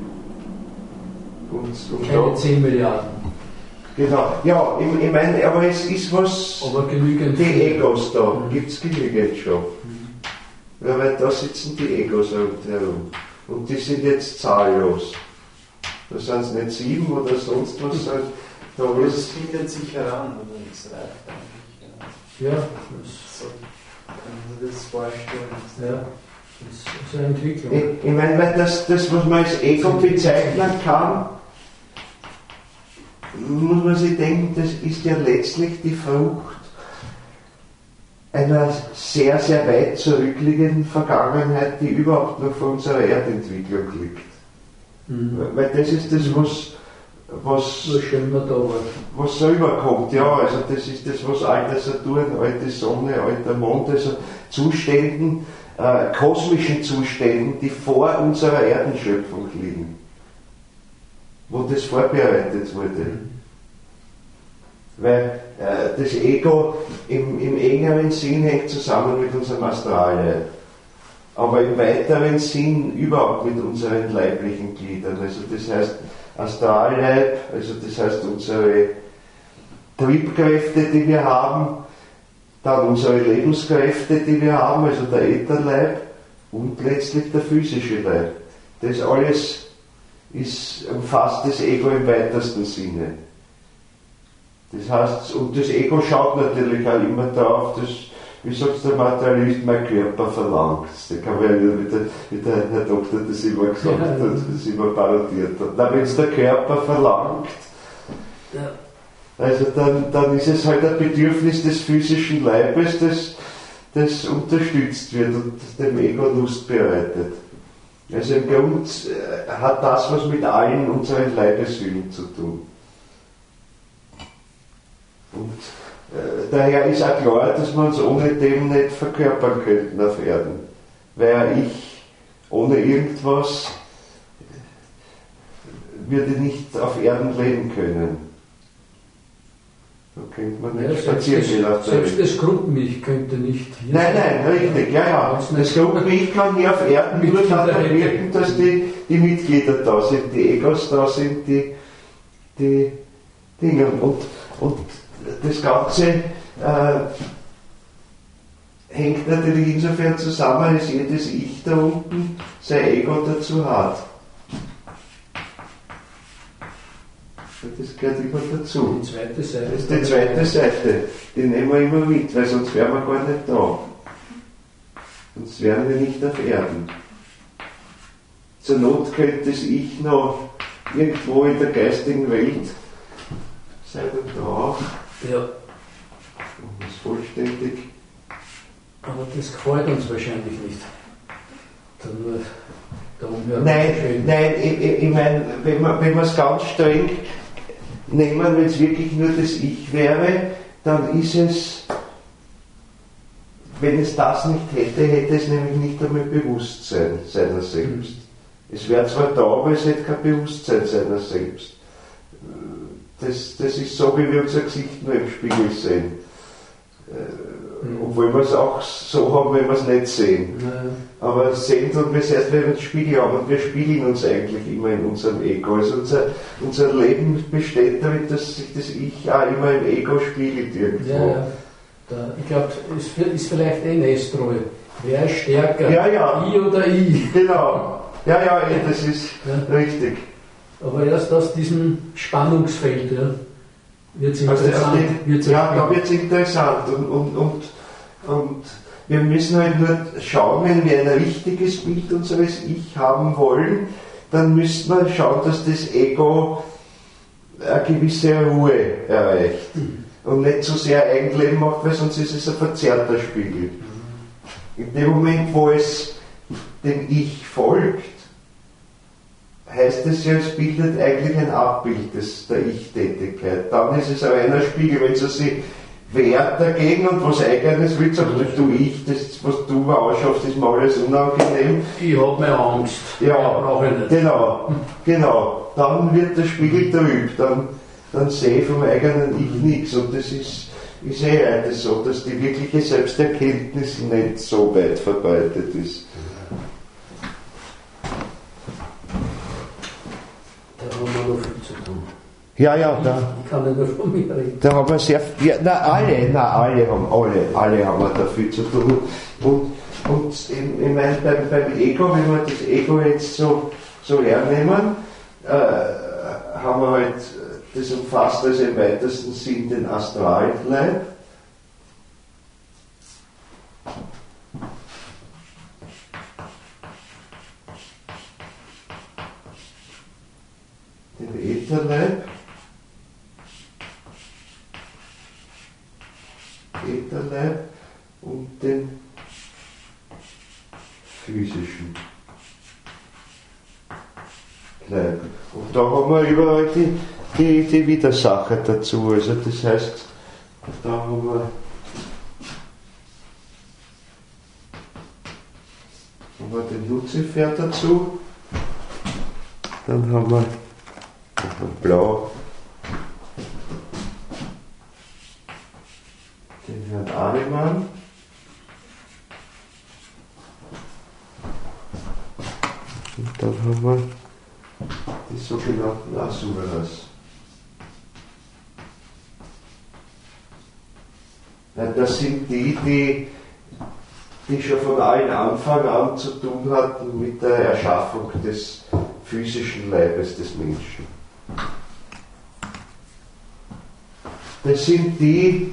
Und, und Keine da, zehn Milliarden. genau, ja, ich, ich meine, aber es ist was. Aber genügend. Die Egos da, Mhm. gibt es genügend schon. Mhm. Ja, weil da sitzen die Egos rundherum. Und die sind jetzt zahllos. Da sind es nicht sieben oder sonst was. Halt. Da Aber ist, es findet sich heran, oder es reift eigentlich. Ja. Ja, das, So kann man sich das vorstellen. ja, das ist eine Entwicklung. ich, ich meine, weil das, das, was man als Ego bezeichnen kann, muss man sich denken, das ist ja letztlich die Frucht einer sehr, sehr weit zurückliegenden Vergangenheit, die überhaupt noch vor unserer Erdentwicklung liegt. Mhm. Weil das ist das, was, was, So schön man da war. was so überkommt. Ja, also das ist das, was alte Saturn, alte Sonne, alter Mond, also Zuständen, äh, kosmischen Zuständen, die vor unserer Erdenschöpfung liegen, wo das vorbereitet wurde. Weil äh, das Ego im, im engeren Sinn hängt zusammen mit unserem Astralleib, aber im weiteren Sinn überhaupt mit unseren leiblichen Gliedern. Also das heißt Astralleib, also das heißt unsere Triebkräfte, die wir haben, dann unsere Lebenskräfte, die wir haben, also der Ätherleib und letztlich der physische Leib. Das alles ist, umfasst das Ego im weitesten Sinne. Das heißt, und das Ego schaut natürlich auch immer darauf, dass, wie sagt der Materialist, mein Körper verlangt. Da kann man ja wieder, wie der, wie der Herr Doktor das immer gesagt Ja, hat, ja. das immer parodiert hat. Na, wenn es der Körper verlangt, Ja. also dann, dann ist es halt ein Bedürfnis des physischen Leibes, das, das unterstützt wird und dem Ego Lust bereitet. Also im Grund äh, hat das was mit allen unseren Leibeshüllen zu tun. Und äh, daher ist auch klar, dass wir uns ohne dem nicht verkörpern könnten auf Erden. Weil ich ohne irgendwas würde nicht auf Erden leben können. Da könnte man nicht Ja, spazieren gehen auf selbst, der selbst Welt. das Gruppenmich könnte nicht hier Nein, sein. nein, richtig, ja, ja. Das Gruppenmich kann hier auf Erden nur daran wirken, dass die, die Mitglieder da sind, die Egos da sind, die, die Dinge. Und, und das Ganze äh, hängt natürlich insofern zusammen, als jedes Ich da unten sein Ego dazu hat. Das gehört immer dazu. Die zweite Seite. Das ist die zweite Seite, die nehmen wir immer mit, weil sonst wären wir gar nicht da. Sonst wären wir nicht auf Erden. Zur Not könnte es Ich noch irgendwo in der geistigen Welt sein und da auch. Ja, Und ist vollständig. aber das gefällt uns wahrscheinlich nicht. Dann nur da umhören. Nein, nein, ich, ich, ich meine, wenn man wenn es ganz streng nehmen, wenn es wirklich nur das Ich wäre, dann ist es, wenn es das nicht hätte, hätte es nämlich nicht einmal Bewusstsein seiner selbst. Es wäre zwar da, aber es hätte kein Bewusstsein seiner selbst. Das, das ist so, wie wir unser Gesicht nur im Spiegel sehen. Äh, Mhm. Obwohl wir es auch so haben, wenn wir es nicht sehen. Nein. Aber sehen tun wir es erst, wenn wir den Spiegel haben, und wir spiegeln uns eigentlich immer in unserem Ego. Also unser, unser Leben besteht darin, dass sich das Ich auch immer im Ego spiegelt irgendwo. Ja, ja. Da, ich glaube, es ist vielleicht eh Nestroy. Wer ist stärker? Ja, ja. Ich oder ich? Genau. Ja, ja, eh, das ist Ja. richtig. Aber erst aus diesem Spannungsfeld ja, wird es Also, interessant. die, wird's ja, da spannend. wird es interessant. Und, und, und, und wir müssen halt nur schauen, wenn wir ein richtiges Bild unseres Ich haben wollen, dann müssen wir schauen, dass das Ego eine gewisse Ruhe erreicht. Mhm. Und nicht zu sehr Eigenleben macht, weil sonst ist es ein verzerrter Spiegel. In dem Moment, wo es dem Ich folgt, heißt es ja, es bildet eigentlich ein Abbild des, der Ich-Tätigkeit. Dann ist es ein reiner Spiegel. Wenn Sie sich wehrt dagegen und was Eigenes will, sagt, du ich, das, was du mir ausschaffst, ist mir alles unangenehm. Ich hab meine Angst. Ja, brauche ich nicht. genau, genau. Dann wird der Spiegel trüb, dann, dann sehe ich vom eigenen Ich nichts. Und das ist, ich sehe heute so, dass die wirkliche Selbsterkenntnis nicht so weit verbreitet ist. Da haben wir noch viel zu tun. Ja, ja, da. Ich kann nicht nur von mir reden. Da haben wir sehr ja, na alle, na alle haben, alle, alle haben wir da viel zu tun. Und, und ich, ich meine, beim, beim Ego, wenn wir das Ego jetzt so, so hernehmen, äh, haben wir halt, das umfasst also im weitesten Sinn den Astralleib. Den Ätherleib. Ätherleib und den physischen Leib. Und da haben wir überall die, die, die Widersacher dazu. Also das heißt, da haben wir, haben wir den Luzifer dazu, dann haben wir blau den Herrn Ahnemann. Und dann haben wir die sogenannten Asuras. Ja, das sind die, die, die schon von allen Anfang an zu tun hatten mit der Erschaffung des physischen Leibes des Menschen. Das sind die,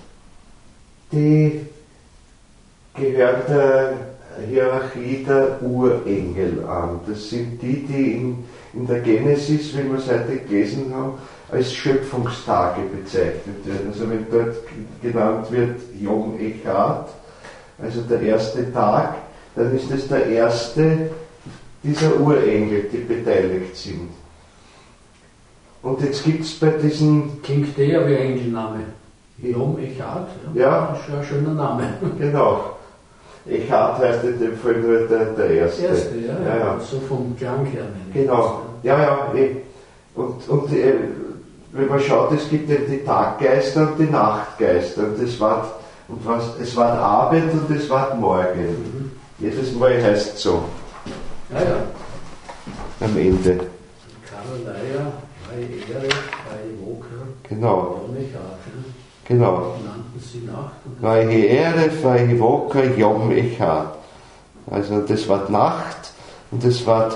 die gehören der Hierarchie der Urengel an. Das sind die, die in, in der Genesis, wie wir es heute gelesen haben, als Schöpfungstage bezeichnet werden. Also wenn dort genannt wird Yom Echad, also der erste Tag, dann ist es der erste dieser Urengel, die beteiligt sind. Und jetzt gibt es bei diesen... Klingt der wie ein Engelname. Yom Echad, ja. Ja. Das ist schon ein schöner Name. Genau. Echad heißt in dem Fall nur der, der Erste. Erste, ja, ja, ja. So vom Klang her. Genau. Ja, ja. Eh. Und, und äh, wenn man schaut, es gibt ja die Taggeister und die Nachtgeister. Und das war, und was, es war Abend und es war Morgen. Mhm. Jedes Mal heißt es so. Ja, ja. Am Ende. Karolaya, bei Ehre, bei Woker. Genau. Yom Echad, ja. Genau. Nannten sie Nacht. Vaihi Eref, Vaihi Woker, Yom Echad. Also das war Nacht und das war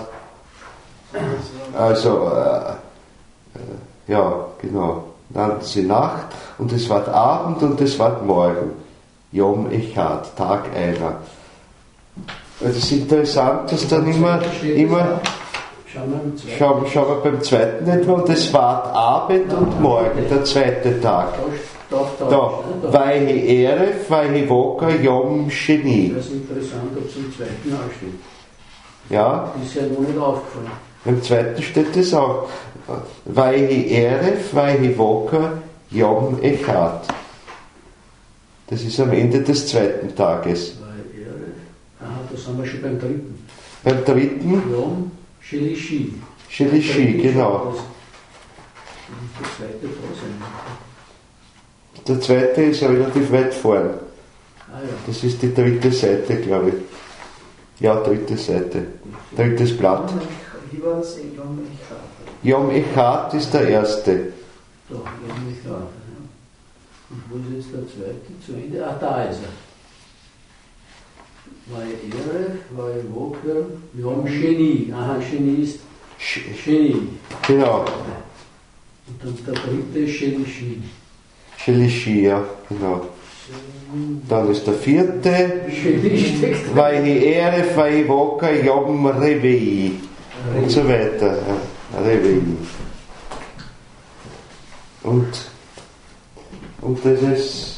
also äh, äh, ja genau, nannten sie Nacht und es war Abend und es war Morgen. Yom Echad, Tag einer. Also es ist interessant, dass dann immer, immer schauen schau wir beim zweiten etwa und es war Abend und Morgen, der zweite Tag. Da, da, Da, Vaihi Eref, Vaihi Woker, Yom Sheni. Das ist interessant, ob es im zweiten auch steht. Ja, Ist ja noch nicht aufgefallen. im zweiten steht das auch. Vaihi Eref, Vaihi Woker, Yom Echad. Das ist am Ende des zweiten Tages. Weil Ehre. Aha, da sind wir schon beim dritten. Beim dritten, Yom Shelishi. Shelishi, genau. Das zweite da sein. Der zweite ist relativ weit vorn. Ah ja. Das ist die dritte Seite, glaube ich. Ja, dritte Seite. Drittes Blatt. Wie war das? Yom Echad. Yom Echad ist der erste. Da, Yom Echad. Ja. Und wo ist jetzt der zweite zu Ende? Ah, da ist er. Weil Ehre, weil Woker, Yom Sheni. Aha, Sheni ist Sheni. Genau. Und dann der dritte ist Shelishi. Shelishi, ja, genau. Dann ist der vierte. Sheni steckt. Vaihi Eref, Vaihi Woker, Yom Revei. Und so weiter. Ja. Revei. Und, und das ist,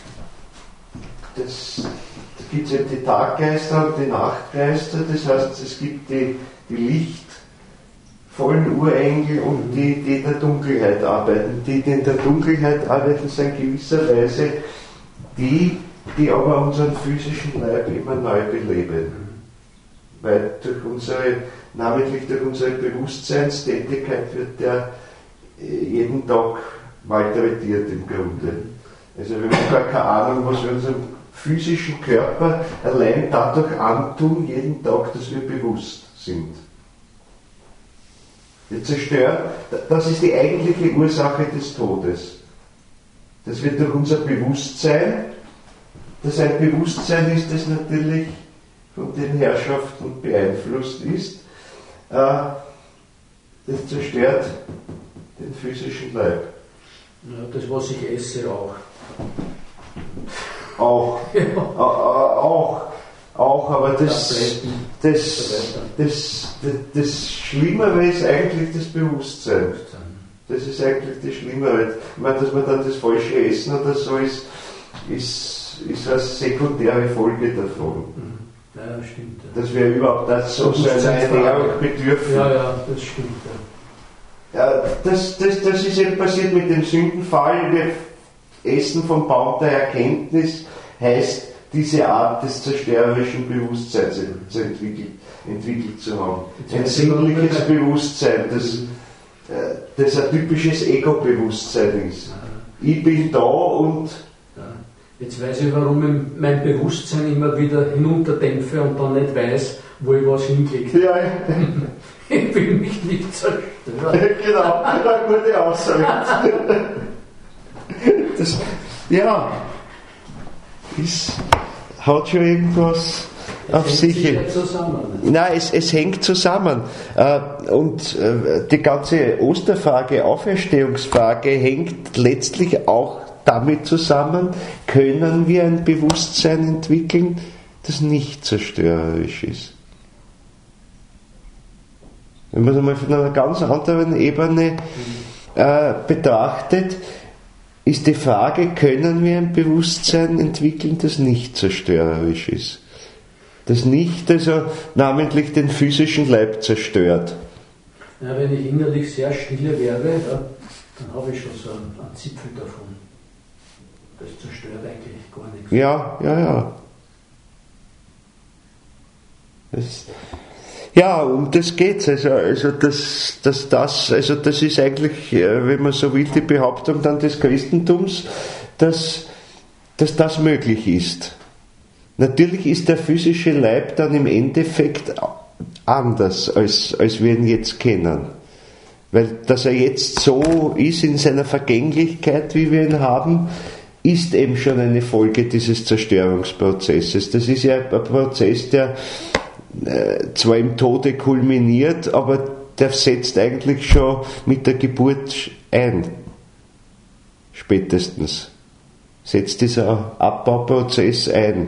das, da gibt es eben die Taggeister und die Nachtgeister, das heißt, es gibt die, die vollen Urengel und die, die in der Dunkelheit arbeiten. Die, die in der Dunkelheit arbeiten, sind gewisserweise die, die aber unseren physischen Leib immer neu beleben. Weil durch unsere, namentlich durch unsere Bewusstseinstätigkeit wird der jeden Tag malträtiert im Grunde. Also wir haben gar keine Ahnung, was wir unserem physischen Körper allein dadurch antun, jeden Tag, dass wir bewusst sind. Wir zerstören, das ist die eigentliche Ursache des Todes. Dass wir durch unser Bewusstsein, das ein Bewusstsein ist, das natürlich von den Herrschaften beeinflusst ist, äh, das zerstört den physischen Leib. Ja, das, was ich esse, auch. Auch, ja. auch, auch, aber das, das, das, das, das Schlimmere ist eigentlich das Bewusstsein. Das ist eigentlich das Schlimmere. Ich meine, dass man dann das falsche Essen oder so ist, ist, ist eine sekundäre Folge davon. Ja, stimmt. Ja. Dass wir überhaupt das so eine Ernährung bedürfen. Ja, ja, das stimmt. Ja. Ja, das, das, das ist eben passiert mit dem Sündenfall. Wir Essen vom Baum der Erkenntnis heißt, diese Art des zerstörerischen Bewusstseins zu entwickelt, entwickelt zu haben. Ein sinnliches Bewusstsein, das, das ein typisches Ego-Bewusstsein ist. Ich bin da und... Jetzt weiß ich, warum ich mein Bewusstsein immer wieder hinunterdämpfe und dann nicht weiß, wo ich was hinlege. Ja, ich will mich nicht zerstören. Genau, eine gute Aussage. Das, ja, ist, hat schon irgendwas es auf sich. Sich zusammen. Nein, es, es hängt zusammen. Und die ganze Osterfrage, Auferstehungsfrage hängt letztlich auch damit zusammen, können wir ein Bewusstsein entwickeln, das nicht zerstörerisch ist. Wenn man es einmal von einer ganz anderen Ebene äh, betrachtet, ist die Frage, können wir ein Bewusstsein entwickeln, das nicht zerstörerisch ist? Das nicht, also namentlich den physischen Leib zerstört. Ja, wenn ich innerlich sehr stille wäre, ja, dann habe ich schon so einen, einen Zipfel davon. Das zerstört eigentlich gar nichts. Ja, ja, ja. Das, ja, um das geht's. Also, also das, das, das, also das ist eigentlich, wenn man so will, die Behauptung dann des Christentums, dass, dass das möglich ist. Natürlich ist der physische Leib dann im Endeffekt anders, als, als wir ihn jetzt kennen. Weil, dass er jetzt so ist in seiner Vergänglichkeit, wie wir ihn haben, ist eben schon eine Folge dieses Zerstörungsprozesses. Das ist ja ein Prozess, der äh, zwar im Tode kulminiert, aber der setzt eigentlich schon mit der Geburt ein. Spätestens setzt dieser Abbauprozess ein.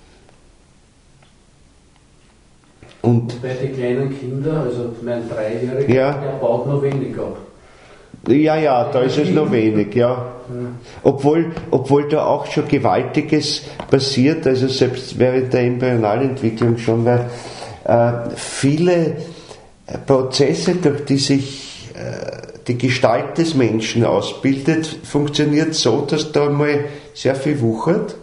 Und bei den kleinen Kindern, also mein Dreijähriger, ja, der baut noch wenig ab. Ja, ja, da ist es noch wenig, ja. Obwohl, obwohl da auch schon Gewaltiges passiert, also selbst während der Embryonalentwicklung schon, weil äh, viele Prozesse, durch die sich äh, die Gestalt des Menschen ausbildet, funktioniert so, dass da mal sehr viel wuchert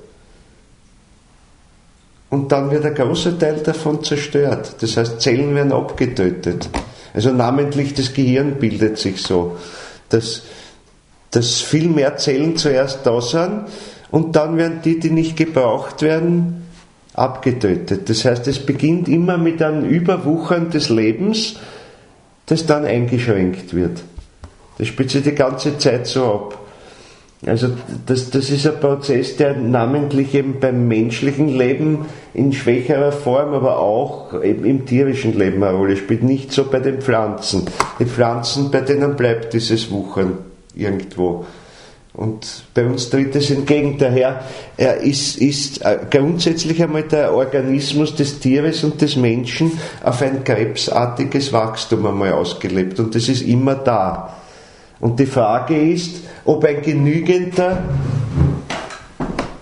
und dann wird ein großer Teil davon zerstört. Das heißt, Zellen werden abgetötet. Also namentlich das Gehirn bildet sich so, dass, dass viel mehr Zellen zuerst da sind und dann werden die, die nicht gebraucht werden, abgetötet. Das heißt, es beginnt immer mit einem Überwuchern des Lebens, das dann eingeschränkt wird. Das spielt sich die ganze Zeit so ab. Also das, das ist ein Prozess, der namentlich eben beim menschlichen Leben in schwächerer Form, aber auch eben im tierischen Leben eine Rolle spielt. Nicht so bei den Pflanzen. Die Pflanzen, bei denen bleibt dieses Wuchern irgendwo. Und bei uns tritt es entgegen. Daher ist, ist grundsätzlich einmal der Organismus des Tieres und des Menschen auf ein krebsartiges Wachstum einmal ausgelebt. Und das ist immer da. Und die Frage ist, ob ein genügender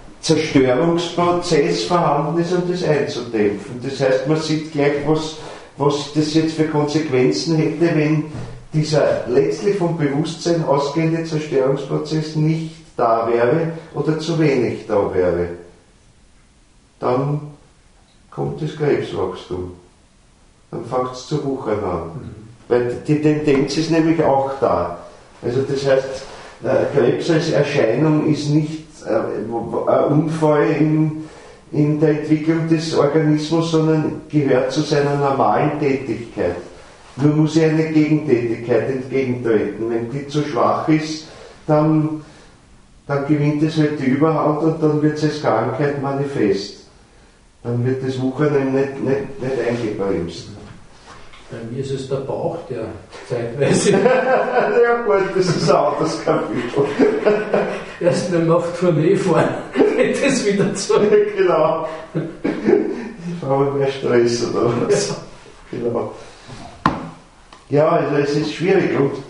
Zerstörungsprozess vorhanden ist, um das einzudämpfen. Das heißt, man sieht gleich, was was das jetzt für Konsequenzen hätte, wenn dieser letztlich vom Bewusstsein ausgehende Zerstörungsprozess nicht da wäre oder zu wenig da wäre. Dann kommt das Krebswachstum. Dann fängt es zu wuchern an. Mhm. Weil die Tendenz ist nämlich auch da. Also das heißt, Krebs als Erscheinung ist nicht ein Unfall in, in der Entwicklung des Organismus, sondern gehört zu seiner normalen Tätigkeit. Nur muss er eine Gegentätigkeit entgegentreten. Wenn die zu schwach ist, dann, dann gewinnt es halt die Überhand und dann wird es als Krankheit manifest. Dann wird das Wuchern nicht, nicht, nicht eingebremst. Bei mir ist es der Bauch, der zeitweise. Ja gut, das ist ein anderes Kapitel. Erst wenn wir auf Tournee fahren, geht es wieder zurück. Genau. Ich brauche mehr Stress oder was. Ja. Genau. Ja, also es ist schwierig. Und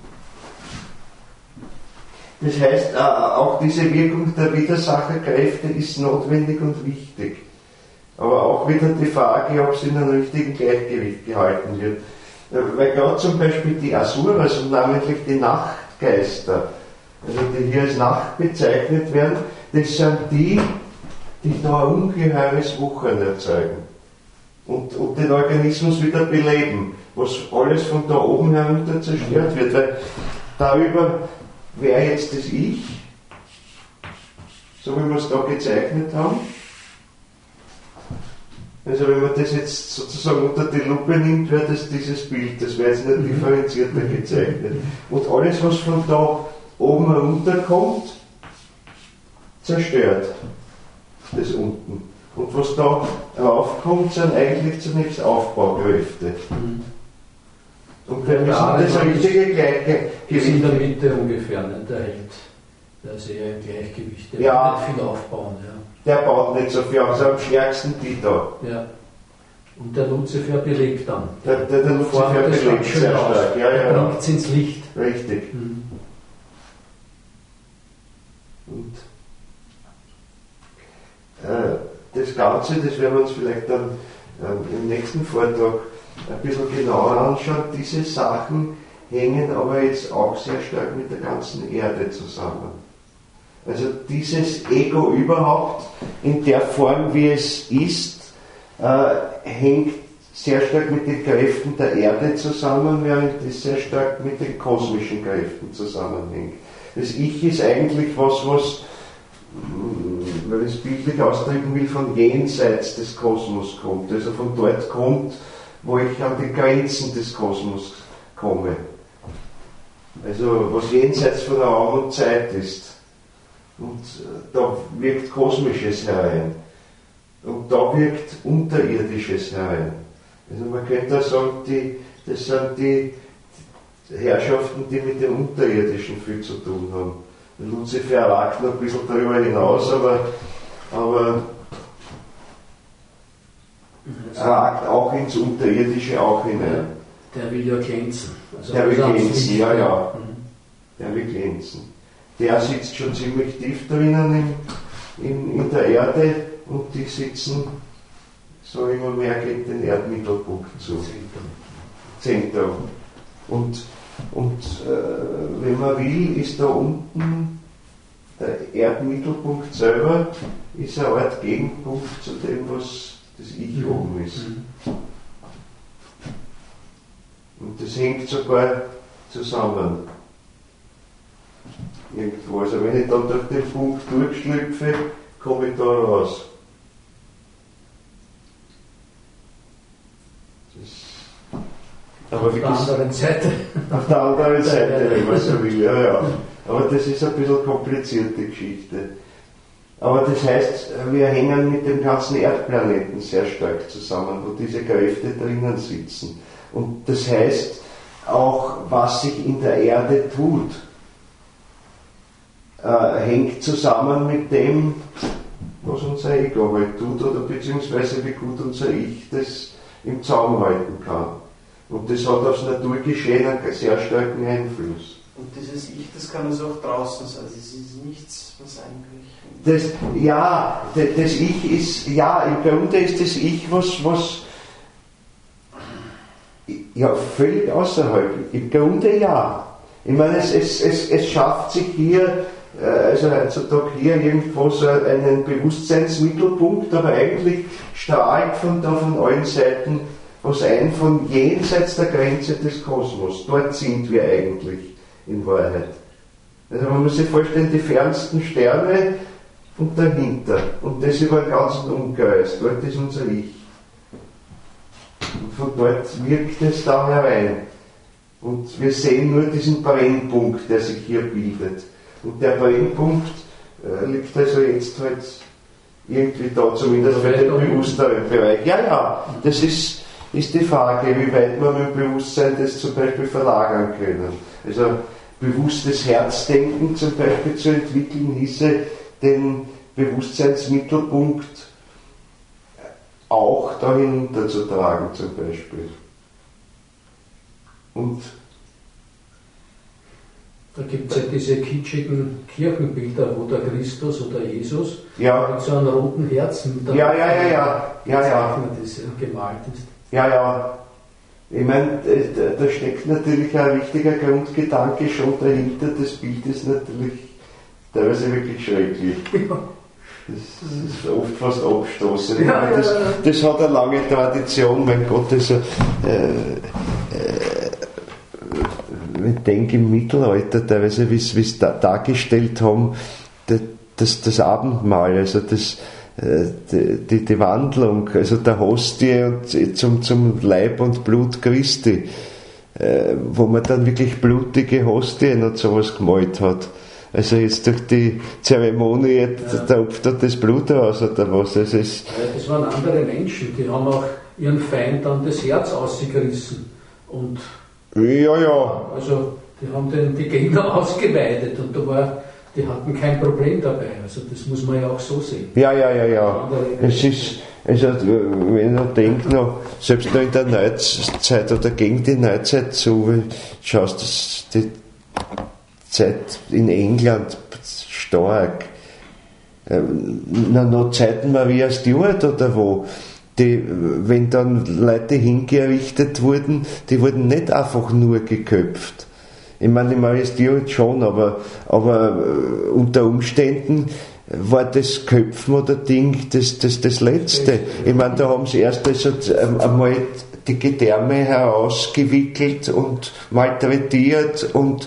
das heißt, auch diese Wirkung der Widersacherkräfte ist notwendig und wichtig. Aber auch wieder die Frage, ob es in einem richtigen Gleichgewicht gehalten wird. Weil gerade zum Beispiel die Asuras und namentlich die Nachtgeister, also die hier als Nacht bezeichnet werden, das sind die, die da ein ungeheures Wuchern erzeugen und, und den Organismus wieder beleben, was alles von da oben herunter zerstört wird. Weil darüber wäre jetzt das Ich, so wie wir es da gezeichnet haben. Also wenn man das jetzt sozusagen unter die Lupe nimmt, wäre das dieses Bild, das wäre jetzt nicht differenzierter gezeichnet. Und alles, was von da oben herunterkommt, zerstört das unten. Und was da raufkommt, sind eigentlich zunächst Aufbaukräfte. Und wir müssen ja, das richtige Gleichgewicht. Ist in der Mitte ungefähr, ne? Der hält. Der ist eher im Gleichgewicht. Der ja, wird nicht viel aufbauen. Ja. Der baut nicht so viel aus, am stärksten die da. Ja. Und der Luzifer belegt dann. Der, der, der Luzifer belegt sehr stark. Ja, ja, der bringt es ins Licht. Richtig. Mhm. Und äh, das Ganze, das werden wir uns vielleicht dann äh, im nächsten Vortrag ein bisschen genauer anschauen. Diese Sachen hängen aber jetzt auch sehr stark mit der ganzen Erde zusammen. Also dieses Ego überhaupt in der Form, wie es ist, äh, hängt sehr stark mit den Kräften der Erde zusammen, während es sehr stark mit den kosmischen Kräften zusammenhängt. Das Ich ist eigentlich was, was, wenn ich es bildlich ausdrücken will, von jenseits des Kosmos kommt. Also von dort kommt, wo ich an die Grenzen des Kosmos komme. Also was jenseits von Raum und Zeit ist. Und da wirkt Kosmisches herein. Und da wirkt Unterirdisches herein. Also man könnte auch sagen, die, das sind die Herrschaften, die mit dem Unterirdischen viel zu tun haben. Luzifer ragt noch ein bisschen darüber hinaus, aber, aber ragt auch ins Unterirdische auch hinein. Der will ja glänzen. Also der will glänzen, ja, ja. Der will glänzen. Der sitzt schon ziemlich tief drinnen in, in, in der Erde und die sitzen so immer mehr gegen den Erdmittelpunkt zu. Zentrum. Und, und äh, wenn man will, ist da unten der Erdmittelpunkt selber ist eine Art Gegenpunkt zu dem, was das Ich oben ist. Und das hängt sogar zusammen. Irgendwo. Also wenn ich dann durch den Punkt durchschlüpfe, komme ich da raus. Das, aber auf der anderen Seite. Auf der anderen Seite, wenn man so will, ja, ja. Aber das ist ein bisschen komplizierte Geschichte. Aber das heißt, wir hängen mit dem ganzen Erdplaneten sehr stark zusammen, wo diese Kräfte drinnen sitzen. Und das heißt, auch was sich in der Erde tut, Äh, hängt zusammen mit dem, was unser Ego halt tut, oder beziehungsweise wie gut unser Ich das im Zaum halten kann. Und das hat aufs Naturgeschehen einen sehr starken Einfluss. Und dieses Ich, das kann also auch draußen sein, das ist nichts, was eigentlich... Das, ja, das Ich ist, ja, im Grunde ist das Ich was, was Ja, völlig außerhalb. Im Grunde ja. Ich meine, es, es, es, es schafft sich hier, also heutzutage hier irgendwo so einen Bewusstseinsmittelpunkt, aber eigentlich strahlt von da von allen Seiten was ein von jenseits der Grenze des Kosmos. Dort sind wir eigentlich in Wahrheit. Also man muss sich vorstellen, die fernsten Sterne und dahinter. Und das über den ganzen Umkreis. Dort ist unser Ich. Und von dort wirkt es da herein. Und wir sehen nur diesen Brennpunkt, der sich hier bildet. Und der Brennpunkt äh, liegt also jetzt halt irgendwie da, zumindest für den bewussteren Bereich. Ja, ja, das ist, ist die Frage, wie weit wir mit dem Bewusstsein das zum Beispiel verlagern können. Also bewusstes Herzdenken zum Beispiel zu entwickeln, hieße den Bewusstseinsmittelpunkt auch dahinter zu tragen zum Beispiel. Und da gibt es ja diese kitschigen Kirchenbilder, wo der Christus oder Jesus ja. mit so einem roten Herzen da ja, ja, ja, ja, ja, ja. ist, gemalt ist. Ja, ja. Ich meine, da steckt natürlich ein wichtiger Grundgedanke schon dahinter. Das Bild ist natürlich teilweise wirklich schrecklich. Ja. Das ist oft fast abstoßend. Ja, ja, das, ja. das hat eine lange Tradition, mein Gott, also, äh, äh, ich denke im Mittelalter teilweise, wie sie da, dargestellt haben, das, das Abendmahl, also das, die, die, die Wandlung, also der Hostie und zum, zum Leib und Blut Christi, wo man dann wirklich blutige Hostien und sowas gemalt hat. Also jetzt durch die Zeremonie, ja. Da tropft da das Blut raus oder was. Also es ja, das waren andere Menschen, die haben auch ihren Feind dann das Herz ausgerissen. Und ja, ja. Also die haben den, die Gegner ausgeweidet und da war, die hatten kein Problem dabei. Also das muss man ja auch so sehen. Ja, ja, ja, ja. Es ist, also wenn ich denke noch, selbst noch in der Neuzeit oder gegen die Neuzeit so, schaust das die Zeit in England stark. Na, noch Zeiten Maria Stuart oder wo, die, wenn dann Leute hingerichtet wurden, die wurden nicht einfach nur geköpft. Ich meine, Maria Stuart schon, aber, aber unter Umständen war das Köpfen oder Ding das, das, das Letzte. Ich meine, da haben sie erst also einmal die Gedärme herausgewickelt und malträtiert und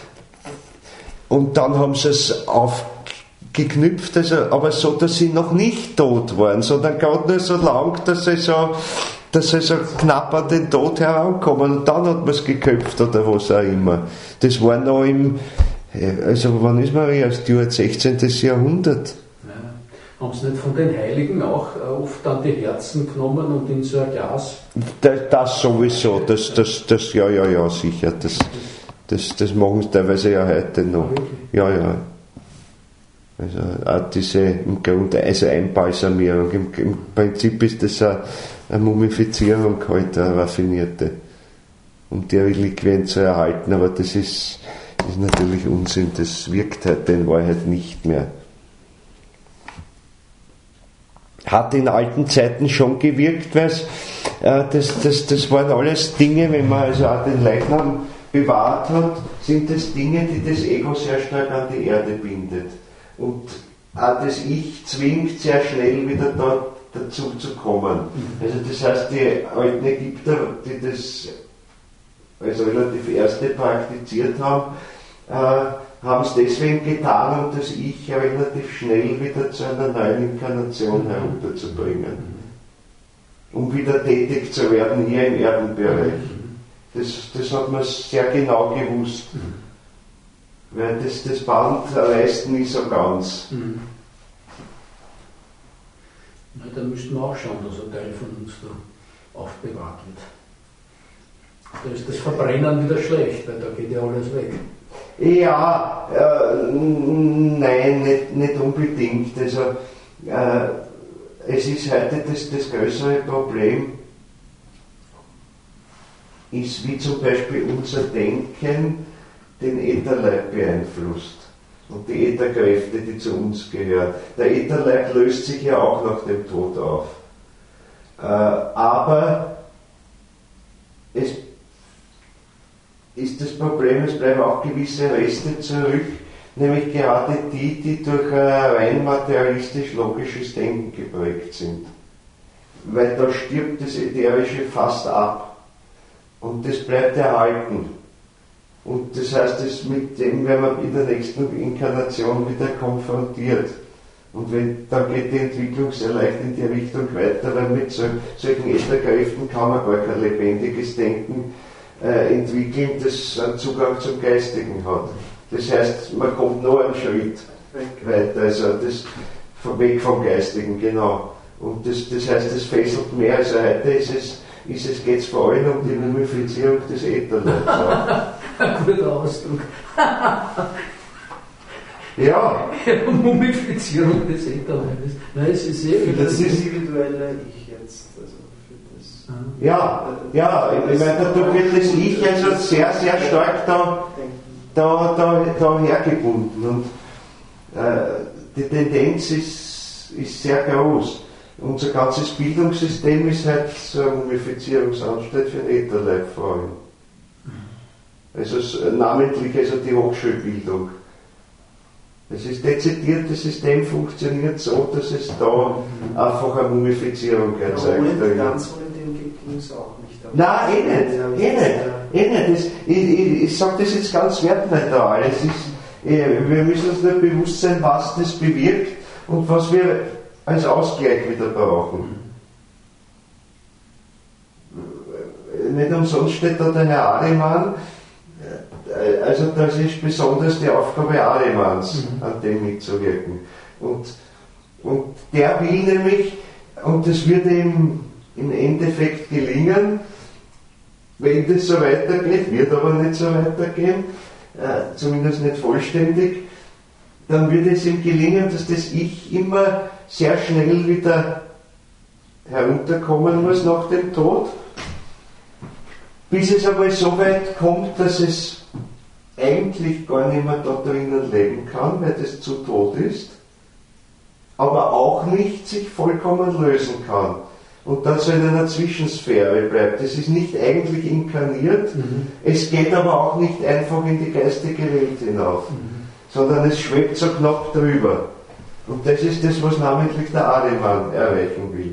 Und dann haben sie es aufgeknüpft, also, aber so, dass sie noch nicht tot waren, sondern gerade nur so lang, dass sie so, dass sie so knapp an den Tod herankommen. Und dann hat man es geköpft oder was auch immer. Das war noch im, also wann ist Maria Stuart, sechzehnten. Jahrhundert. Ja. Haben sie nicht von den Heiligen auch oft dann die Herzen genommen und in so ein Glas? Das, das sowieso, das, das, das, ja, ja, ja, sicher, das... Das, das machen sie teilweise ja heute noch. Ja, ja. Also auch diese im Grunde, also Einbalsamierung. Im, im Prinzip ist das eine, eine Mumifizierung halt, eine raffinierte, um die Reliquien zu erhalten, aber das ist, das ist natürlich Unsinn, das wirkt heute in Wahrheit nicht mehr. Hat in alten Zeiten schon gewirkt, weil äh, das, das, das waren alles Dinge, wenn man also auch den Leichnam bewahrt hat, sind das Dinge, die das Ego sehr stark an die Erde bindet. Und auch das Ich zwingt sehr schnell wieder da, dazu zu kommen. Also das heißt, die alten Ägypter, die das als relativ erste praktiziert haben, äh, haben es deswegen getan, um das Ich relativ schnell wieder zu einer neuen Inkarnation herunterzubringen. Um wieder tätig zu werden hier im Erdenbereich. Das, das hat man sehr genau gewusst. Mhm. Weil das, das Band reißt nie so ganz. Mhm. Na, dann müssten wir auch schauen, dass ein Teil von uns da aufbewahrt wird. Da ist das Verbrennen wieder schlecht, weil da geht ja alles weg. Ja, äh, nein, nicht, nicht unbedingt. Also, äh, es ist heute das, das größere Problem, ist, wie zum Beispiel unser Denken den Ätherleib beeinflusst und die Ätherkräfte, die zu uns gehören. Der Ätherleib löst sich ja auch nach dem Tod auf. Äh, aber es ist das Problem, es bleiben auch gewisse Reste zurück, nämlich gerade die, die durch ein rein materialistisch-logisches Denken geprägt sind. Weil da stirbt das Ätherische fast ab und das bleibt erhalten. Und das heißt, das mit dem werden wir in der nächsten Inkarnation wieder konfrontiert. Und wenn, dann geht die Entwicklung sehr leicht in die Richtung weiter, weil mit so, solchen Ätherkräften kann man gar kein lebendiges Denken äh, entwickeln, das einen Zugang zum Geistigen hat. Das heißt, man kommt nur einen Schritt weiter, also das weg vom Geistigen, genau. Und das, das heißt, das fesselt mehr. Also heute ist es, ist es geht es vor allem um die Mumifizierung des Ätherleibs. Ein guter Ausdruck. Ja. Mumifizierung des Ätherleibes. Nein, es ist eh für das individuelle Ich jetzt. Also für das ja, ja, ich meine, dadurch wird das Ich also sehr, sehr stark da, da, da, da hergebunden. Und äh, die Tendenz ist, ist sehr groß. Unser ganzes Bildungssystem ist halt so eine Mumifizierungsanstalt für den Ätherleib vor allem. Also namentlich also die Hochschulbildung. Das ist dezidiert, das System funktioniert so, dass es da einfach eine Mumifizierung erzeugt. Ja, ganz ohne den ging es auch nicht. Nein, eh nicht, eh nicht, eh nicht. Das, ich ich, ich sage das jetzt ganz wertneutral. Es ist, wir müssen uns nur bewusst sein, was das bewirkt und was wir als Ausgleich wieder brauchen. Nicht umsonst steht da der Herr Ahriman, also das ist besonders die Aufgabe Ahrimans, mhm. an dem mitzuwirken. Und, und der will nämlich, und das wird ihm im Endeffekt gelingen, wenn das so weitergeht, wird aber nicht so weitergehen, äh, zumindest nicht vollständig, dann wird es ihm gelingen, dass das Ich immer sehr schnell wieder herunterkommen muss nach dem Tod, bis es aber so weit kommt, dass es eigentlich gar nicht mehr da drinnen leben kann, weil das zu tot ist, aber auch nicht sich vollkommen lösen kann und dann so in einer Zwischensphäre bleibt. Es ist nicht eigentlich inkarniert, mhm. es geht aber auch nicht einfach in die geistige Welt hinauf, mhm. sondern es schwebt so knapp drüber. Und das ist das, was namentlich der Ahriman erreichen will.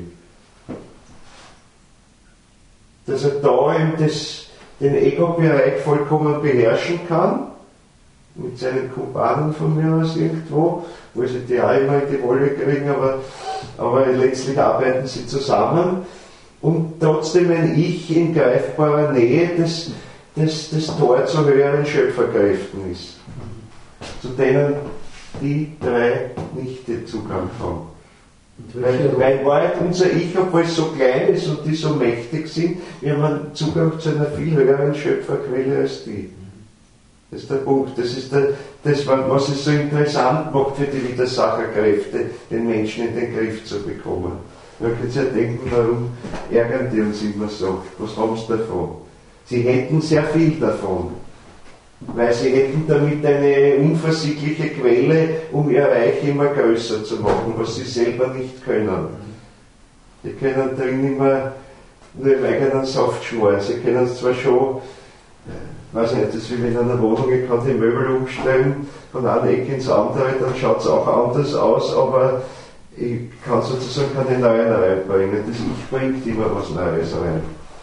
Dass er da eben das, den Ego-Bereich vollkommen beherrschen kann, mit seinen Kumpanen von mir aus irgendwo, wo sie die auch immer in die Wolle kriegen, aber, aber letztlich arbeiten sie zusammen und trotzdem ein Ich in greifbarer Nähe, das, das, das Tor zu höheren Schöpferkräften ist, zu denen die drei nicht den Zugang haben. Weil, weil in Wahrheit unser Ich, obwohl es so klein ist und die so mächtig sind, wir haben einen Zugang zu einer viel höheren Schöpferquelle als die. Das ist der Punkt. Das ist der, das, was es so interessant macht für die Widersacherkräfte, den Menschen in den Griff zu bekommen. Man könnte sich ja denken, warum ärgern die uns immer so? Was haben sie davon? Sie hätten sehr viel davon. Weil sie hätten damit eine unversiegliche Quelle, um ihr Reich immer größer zu machen, was sie selber nicht können. Die können drin immer nur im eigenen Saft schmoren. Sie können es zwar schon, ich weiß nicht, das ist wie wenn in einer Wohnung, ich kann die Möbel umstellen, von einer Ecke ins andere, dann schaut es auch anders aus, aber ich kann sozusagen keine neuen reinbringen. Das Ich bringt immer was Neues rein.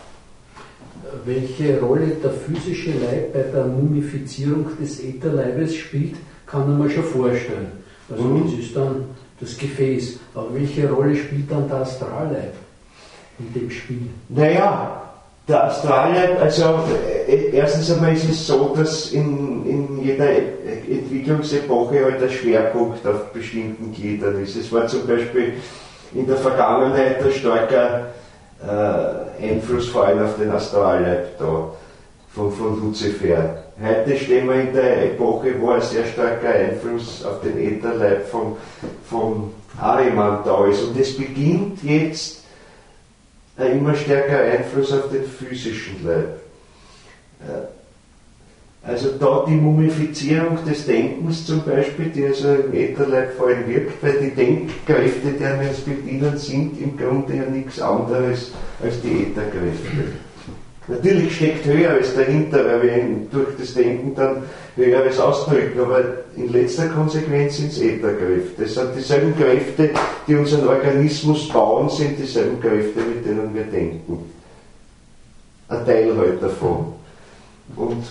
Welche Rolle der physische Leib bei der Mumifizierung des Ätherleibes spielt, kann man sich schon vorstellen. Also mhm. das ist dann das Gefäß. Aber welche Rolle spielt dann der Astralleib in dem Spiel? Naja, der Astralleib, also erstens einmal ist es so, dass in, in jeder Entwicklungsepoche halt der Schwerpunkt auf bestimmten Gliedern ist. Es war zum Beispiel in der Vergangenheit ein starker Äh, Einfluss vor allem auf den Astralleib da, von, von Luzifer. Heute stehen wir in der Epoche, wo ein sehr starker Einfluss auf den Ätherleib vom, vom Ahriman da ist. Und es beginnt jetzt ein immer stärkerer Einfluss auf den physischen Leib. Äh, Also da die Mumifizierung des Denkens zum Beispiel, die also im Ätherleib vor allem wirkt, weil die Denkkräfte, die wir uns bedienen, sind im Grunde ja nichts anderes als die Ätherkräfte. Natürlich steckt Höheres dahinter, weil wir durch das Denken dann Höheres ausdrücken, aber in letzter Konsequenz sind es Ätherkräfte. Es sind dieselben Kräfte, die unseren Organismus bauen, sind dieselben Kräfte, mit denen wir denken. Ein Teil halt davon. Und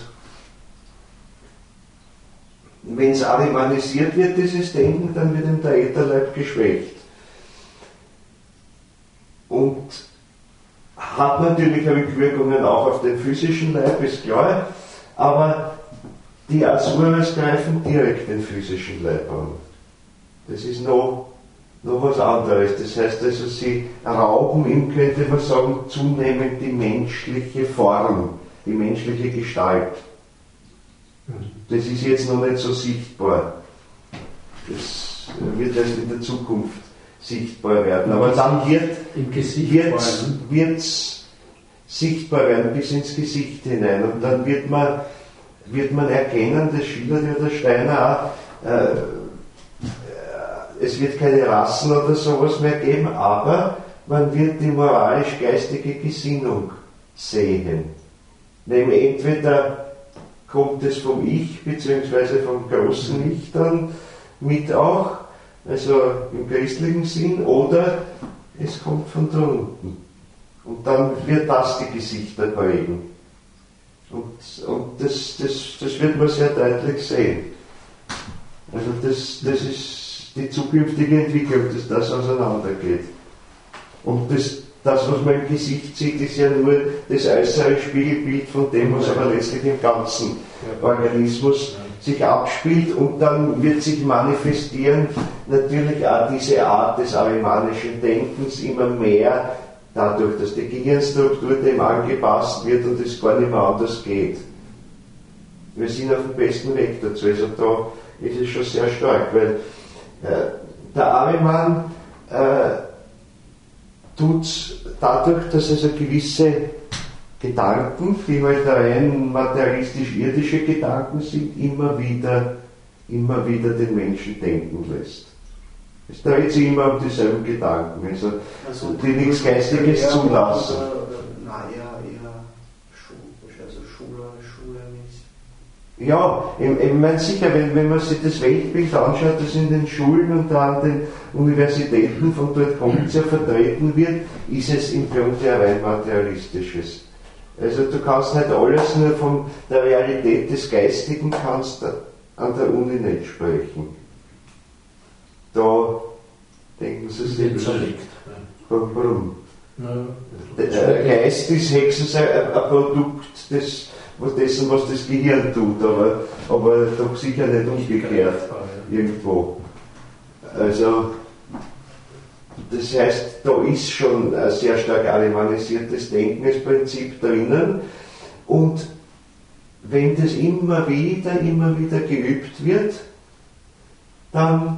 wenn es arimanisiert wird, dieses Denken, dann wird ihm der Ätherleib geschwächt. Und hat natürlich Rückwirkungen auch auf den physischen Leib, ist klar, aber die Asuras greifen direkt den physischen Leib an. Das ist noch, noch was anderes. Das heißt also, sie rauben ihm, könnte man sagen, zunehmend die menschliche Form, die menschliche Gestalt. Das ist jetzt noch nicht so sichtbar. Das wird erst in der Zukunft sichtbar werden. Aber dann wird es sichtbar werden bis ins Gesicht hinein. Und dann wird man, wird man erkennen, das schildert ja der Steiner auch, äh, es wird keine Rassen oder sowas mehr geben, aber man wird die moralisch-geistige Gesinnung sehen. Nämlich entweder kommt es vom Ich, beziehungsweise vom großen Ich dann mit auch, also im christlichen Sinn, oder es kommt von da unten. Und dann wird das die Gesichter prägen. Und, und das, das, das wird man sehr deutlich sehen. Also das, das ist die zukünftige Entwicklung, dass das auseinandergeht. Und das, das, was man im Gesicht sieht, ist ja nur das äußere Spiegelbild von dem, was aber letztlich im ganzen Organismus sich abspielt, und dann wird sich manifestieren natürlich auch diese Art des arimanischen Denkens immer mehr dadurch, dass die Gehirnstruktur dem angepasst wird und es gar nicht mehr anders geht. Wir sind auf dem besten Weg dazu, also da ist es schon sehr stark, weil äh, der Ariman äh, tut dadurch, dass also gewisse Gedanken, die halt rein materialistisch-irdische Gedanken sind, immer wieder, immer wieder den Menschen denken lässt. Es dreht sich immer um dieselben Gedanken, also, also die nichts Geistiges zulassen. Oder, oder, na, eher, eher schulisch, also Schule, schulmäßig. Ja, ich, ich meine sicher, wenn, wenn man sich das Weltbild anschaut, das in den Schulen und an den Universitäten, von dort kommt es ja, vertreten wird, ist es im Grunde ein rein materialistisches. Also du kannst nicht alles nur von der Realität des Geistigen kannst an der Uni nicht sprechen. Da denken sie sich, warum? Der Geist ist höchstens ein, ein Produkt des, dessen, was das Gehirn tut, aber, aber doch sicher nicht umgekehrt irgendwo. Also das heißt, da ist schon ein sehr stark arimanisiertes Denkensprinzip drinnen, und wenn das immer wieder, immer wieder geübt wird, dann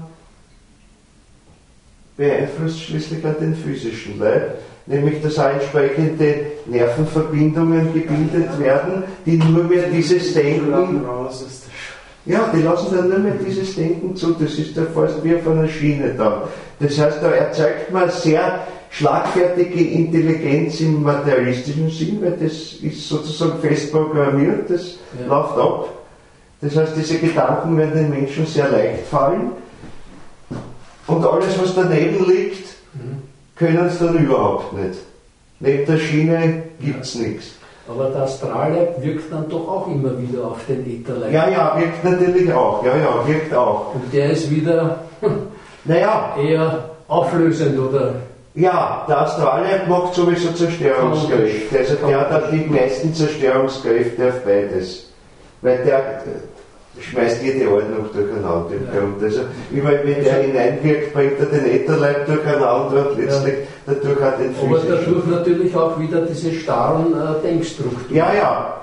beeinflusst schließlich auch den physischen Leib, nämlich dass auch entsprechende Nervenverbindungen gebildet werden, die nur mehr dieses Denken, ja, die lassen dann nur mehr dieses Denken zu, das ist ja fast wie auf einer Schiene da. Das heißt, da erzeugt man sehr schlagfertige Intelligenz im materialistischen Sinn, weil das ist sozusagen fest programmiert, das ja. läuft ab. Das heißt, diese Gedanken werden den Menschen sehr leicht fallen, und alles, was daneben liegt, mhm. können es dann überhaupt nicht. Neben der Schiene gibt es ja. nichts. Aber der Astralleib wirkt dann doch auch immer wieder auf den Ätherleib. Ja, ja, wirkt natürlich auch. Ja, ja, wirkt auch. Und der ist wieder naja, eher auflösend, oder? Ja, der Astralleib macht sowieso Zerstörungskräfte. Also der hat die meisten Zerstörungskräfte auf beides. Weil der schmeißt jede Ordnung durcheinander im ja. Grund. Also überall, wenn der hineinwirkt, bringt er den Ätherleib durcheinander und letztlich ja. dadurch auch den physischen. Aber dadurch natürlich auch wieder diese starren äh, Denkstrukturen. Ja, ja.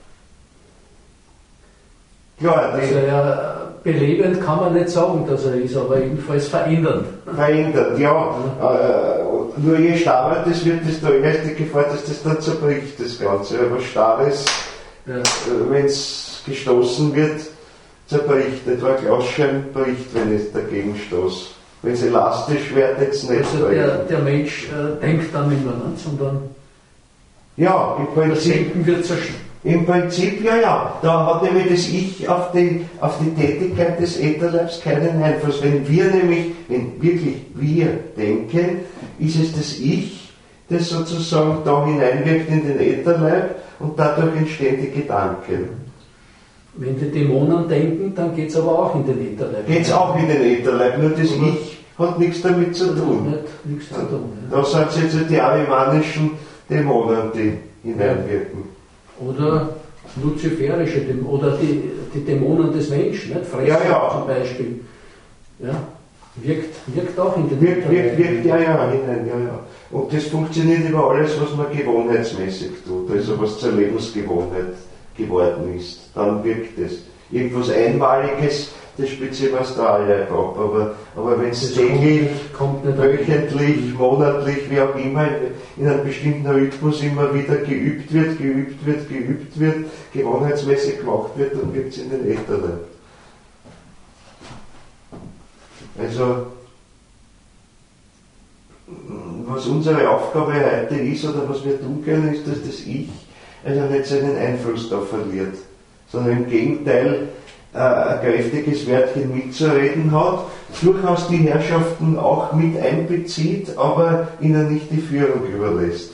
Klar, also ja, belebend kann man nicht sagen, dass er ist, aber jedenfalls verändernd. Verändert, ja. ja. Äh, nur je starrer das wird, desto eher ist die Gefahr, dass das dann zerbricht, das Ganze. Aber starres, ja. äh, wenn es gestoßen wird, zerbricht. Etwa ein Glasscheiben bricht, wenn ich dagegen stoße. Wenn es elastisch wird, jetzt nicht. Also der, der Mensch äh, denkt dann nicht mehr, ne? sondern Ja, im Das Prinzip. Denken wird zerstört. Im Prinzip, ja, ja. Da hat nämlich das Ich auf die, auf die Tätigkeit des Ätherleibs keinen Einfluss. Wenn wir nämlich, wenn wirklich wir denken, ist es das Ich, das sozusagen da hineinwirkt in den Ätherleib und dadurch entstehen die Gedanken. Wenn die Dämonen denken, dann geht es aber auch in den Ätherleib. Geht es auch in den Ätherleib, nur das Aber Ich hat nichts damit zu tun. Nicht, nichts zu tun. Ja. Da sind es jetzt die arimanischen Dämonen, die hineinwirken. Oder luziferische Dämonen, oder die, die Dämonen des Menschen, nicht? Fresser Ja, ja. zum Beispiel. Ja. Wirkt, wirkt auch in den Wirkt, wirkt, Ätherleib. wirkt, ja, ja, hinein, ja, ja. Und das funktioniert über alles, was man gewohnheitsmäßig tut, also was zur Lebensgewohnheit geworden ist. Dann wirkt es. Irgendwas Einmaliges, das spielt sich im Astralleib ab, aber, aber wenn es täglich, kommt nicht wöchentlich, monatlich, wie auch immer, in einem bestimmten Rhythmus immer wieder geübt wird, geübt wird, geübt wird, gewohnheitsmäßig gemacht wird, dann wirkt es in den Ätherleib. Also, was unsere Aufgabe heute ist oder was wir tun können, ist, dass das Ich also nicht seinen Einfluss da verliert, sondern im Gegenteil äh, ein kräftiges Wörtchen mitzureden hat, durchaus die Herrschaften auch mit einbezieht, aber ihnen nicht die Führung überlässt.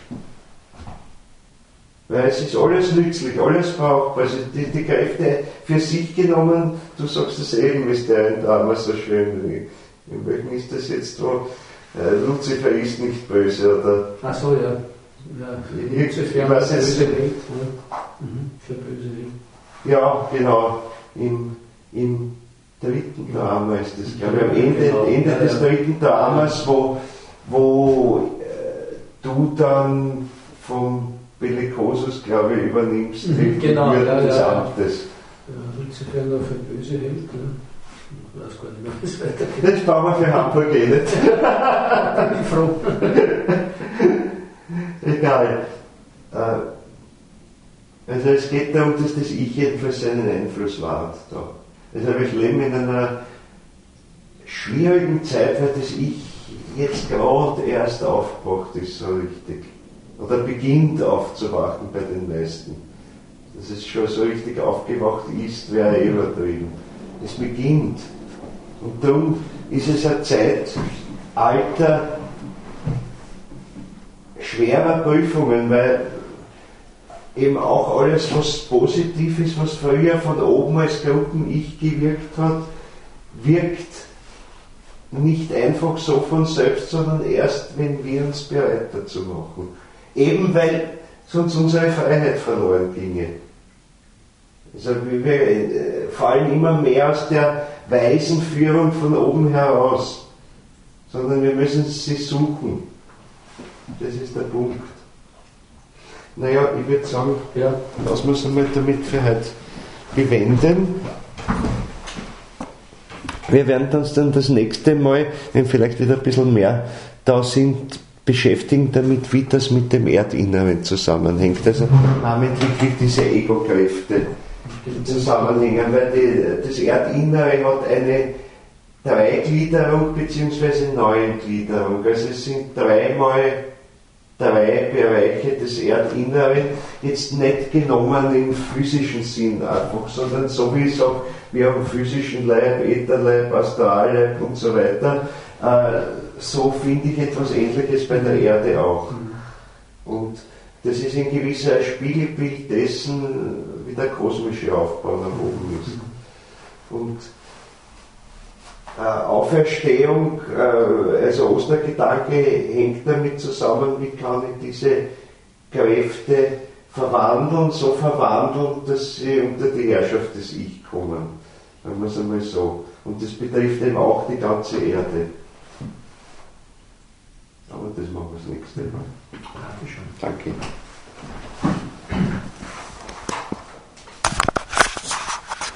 Weil es ist alles nützlich, alles brauchbar. Also die, die Kräfte für sich genommen, du sagst es eben, ist der ein Drama so schön. In welchem ist das jetzt, wo äh, Luzifer ist nicht böse, oder? Ach so, ja. ja. Ich, ich weiß jetzt, böse Welt. Ja. Mhm. Für böse Welt. Ja, genau. Im, im dritten Drama ist das, glaube ich, am Ende, Genau. Ende Ja, des ja. dritten Dramas, wo, wo äh, du dann vom Bellicosus, glaube ich, übernimmst, Mhm, die genau, Würde ja, des ja. Amtes. Ja, Luzifer nur für böse hält. Ja. Ich weiß gar nicht mehr, wie es weitergeht. Das brauchen wir für Hamburg eh nicht. Bin ich froh. Egal. Äh, Also es geht darum, dass das Ich jedenfalls seinen Einfluss wahrt. Da. Also wir leben in einer schwierigen Zeit, weil das Ich jetzt gerade erst aufgewacht ist, so richtig. Oder beginnt aufzuwachen bei den meisten. Dass es schon so richtig aufgewacht ist, wäre eh übertrieben. Es beginnt. Und darum ist es eine Zeitalter schwerer Prüfungen, weil eben auch alles, was positiv ist, was früher von oben als Gruppen-Ich gewirkt hat, wirkt nicht einfach so von selbst, sondern erst, wenn wir uns bereit dazu machen. Eben weil sonst unsere Freiheit verloren ginge. Also wir fallen immer mehr aus der weisen Führung von oben heraus, sondern wir müssen sie suchen. Das ist der Punkt. Naja, ich würde sagen, Ja. lassen wir es einmal damit für heute bewenden. Wir werden uns dann das nächste Mal, wenn vielleicht wieder ein bisschen mehr da sind, beschäftigen damit, wie das mit dem Erdinneren zusammenhängt. Also namentlich wie diese Ego-Kräfte zusammenhängen, weil die, das Erdinnere hat eine Dreigliederung bzw. Neugliederung. Also es sind dreimal drei Bereiche des Erdinneren, jetzt nicht genommen im physischen Sinn einfach, sondern so wie ich sage, wir haben physischen Leib, Ätherleib, Astralleib und so weiter, äh, so finde ich etwas Ähnliches bei der Erde auch. Und das ist in gewisser Weise ein Spiegelbild dessen, wie der kosmische Aufbau nach oben ist. Und äh, Auferstehung, äh, also Ostergedanke hängt damit zusammen, wie kann ich diese Kräfte verwandeln, so verwandeln, dass sie unter die Herrschaft des Ich kommen. Sagen wir es einmal so. Und das betrifft eben auch die ganze Erde. Aber das machen wir das nächste Mal. Dankeschön. Danke.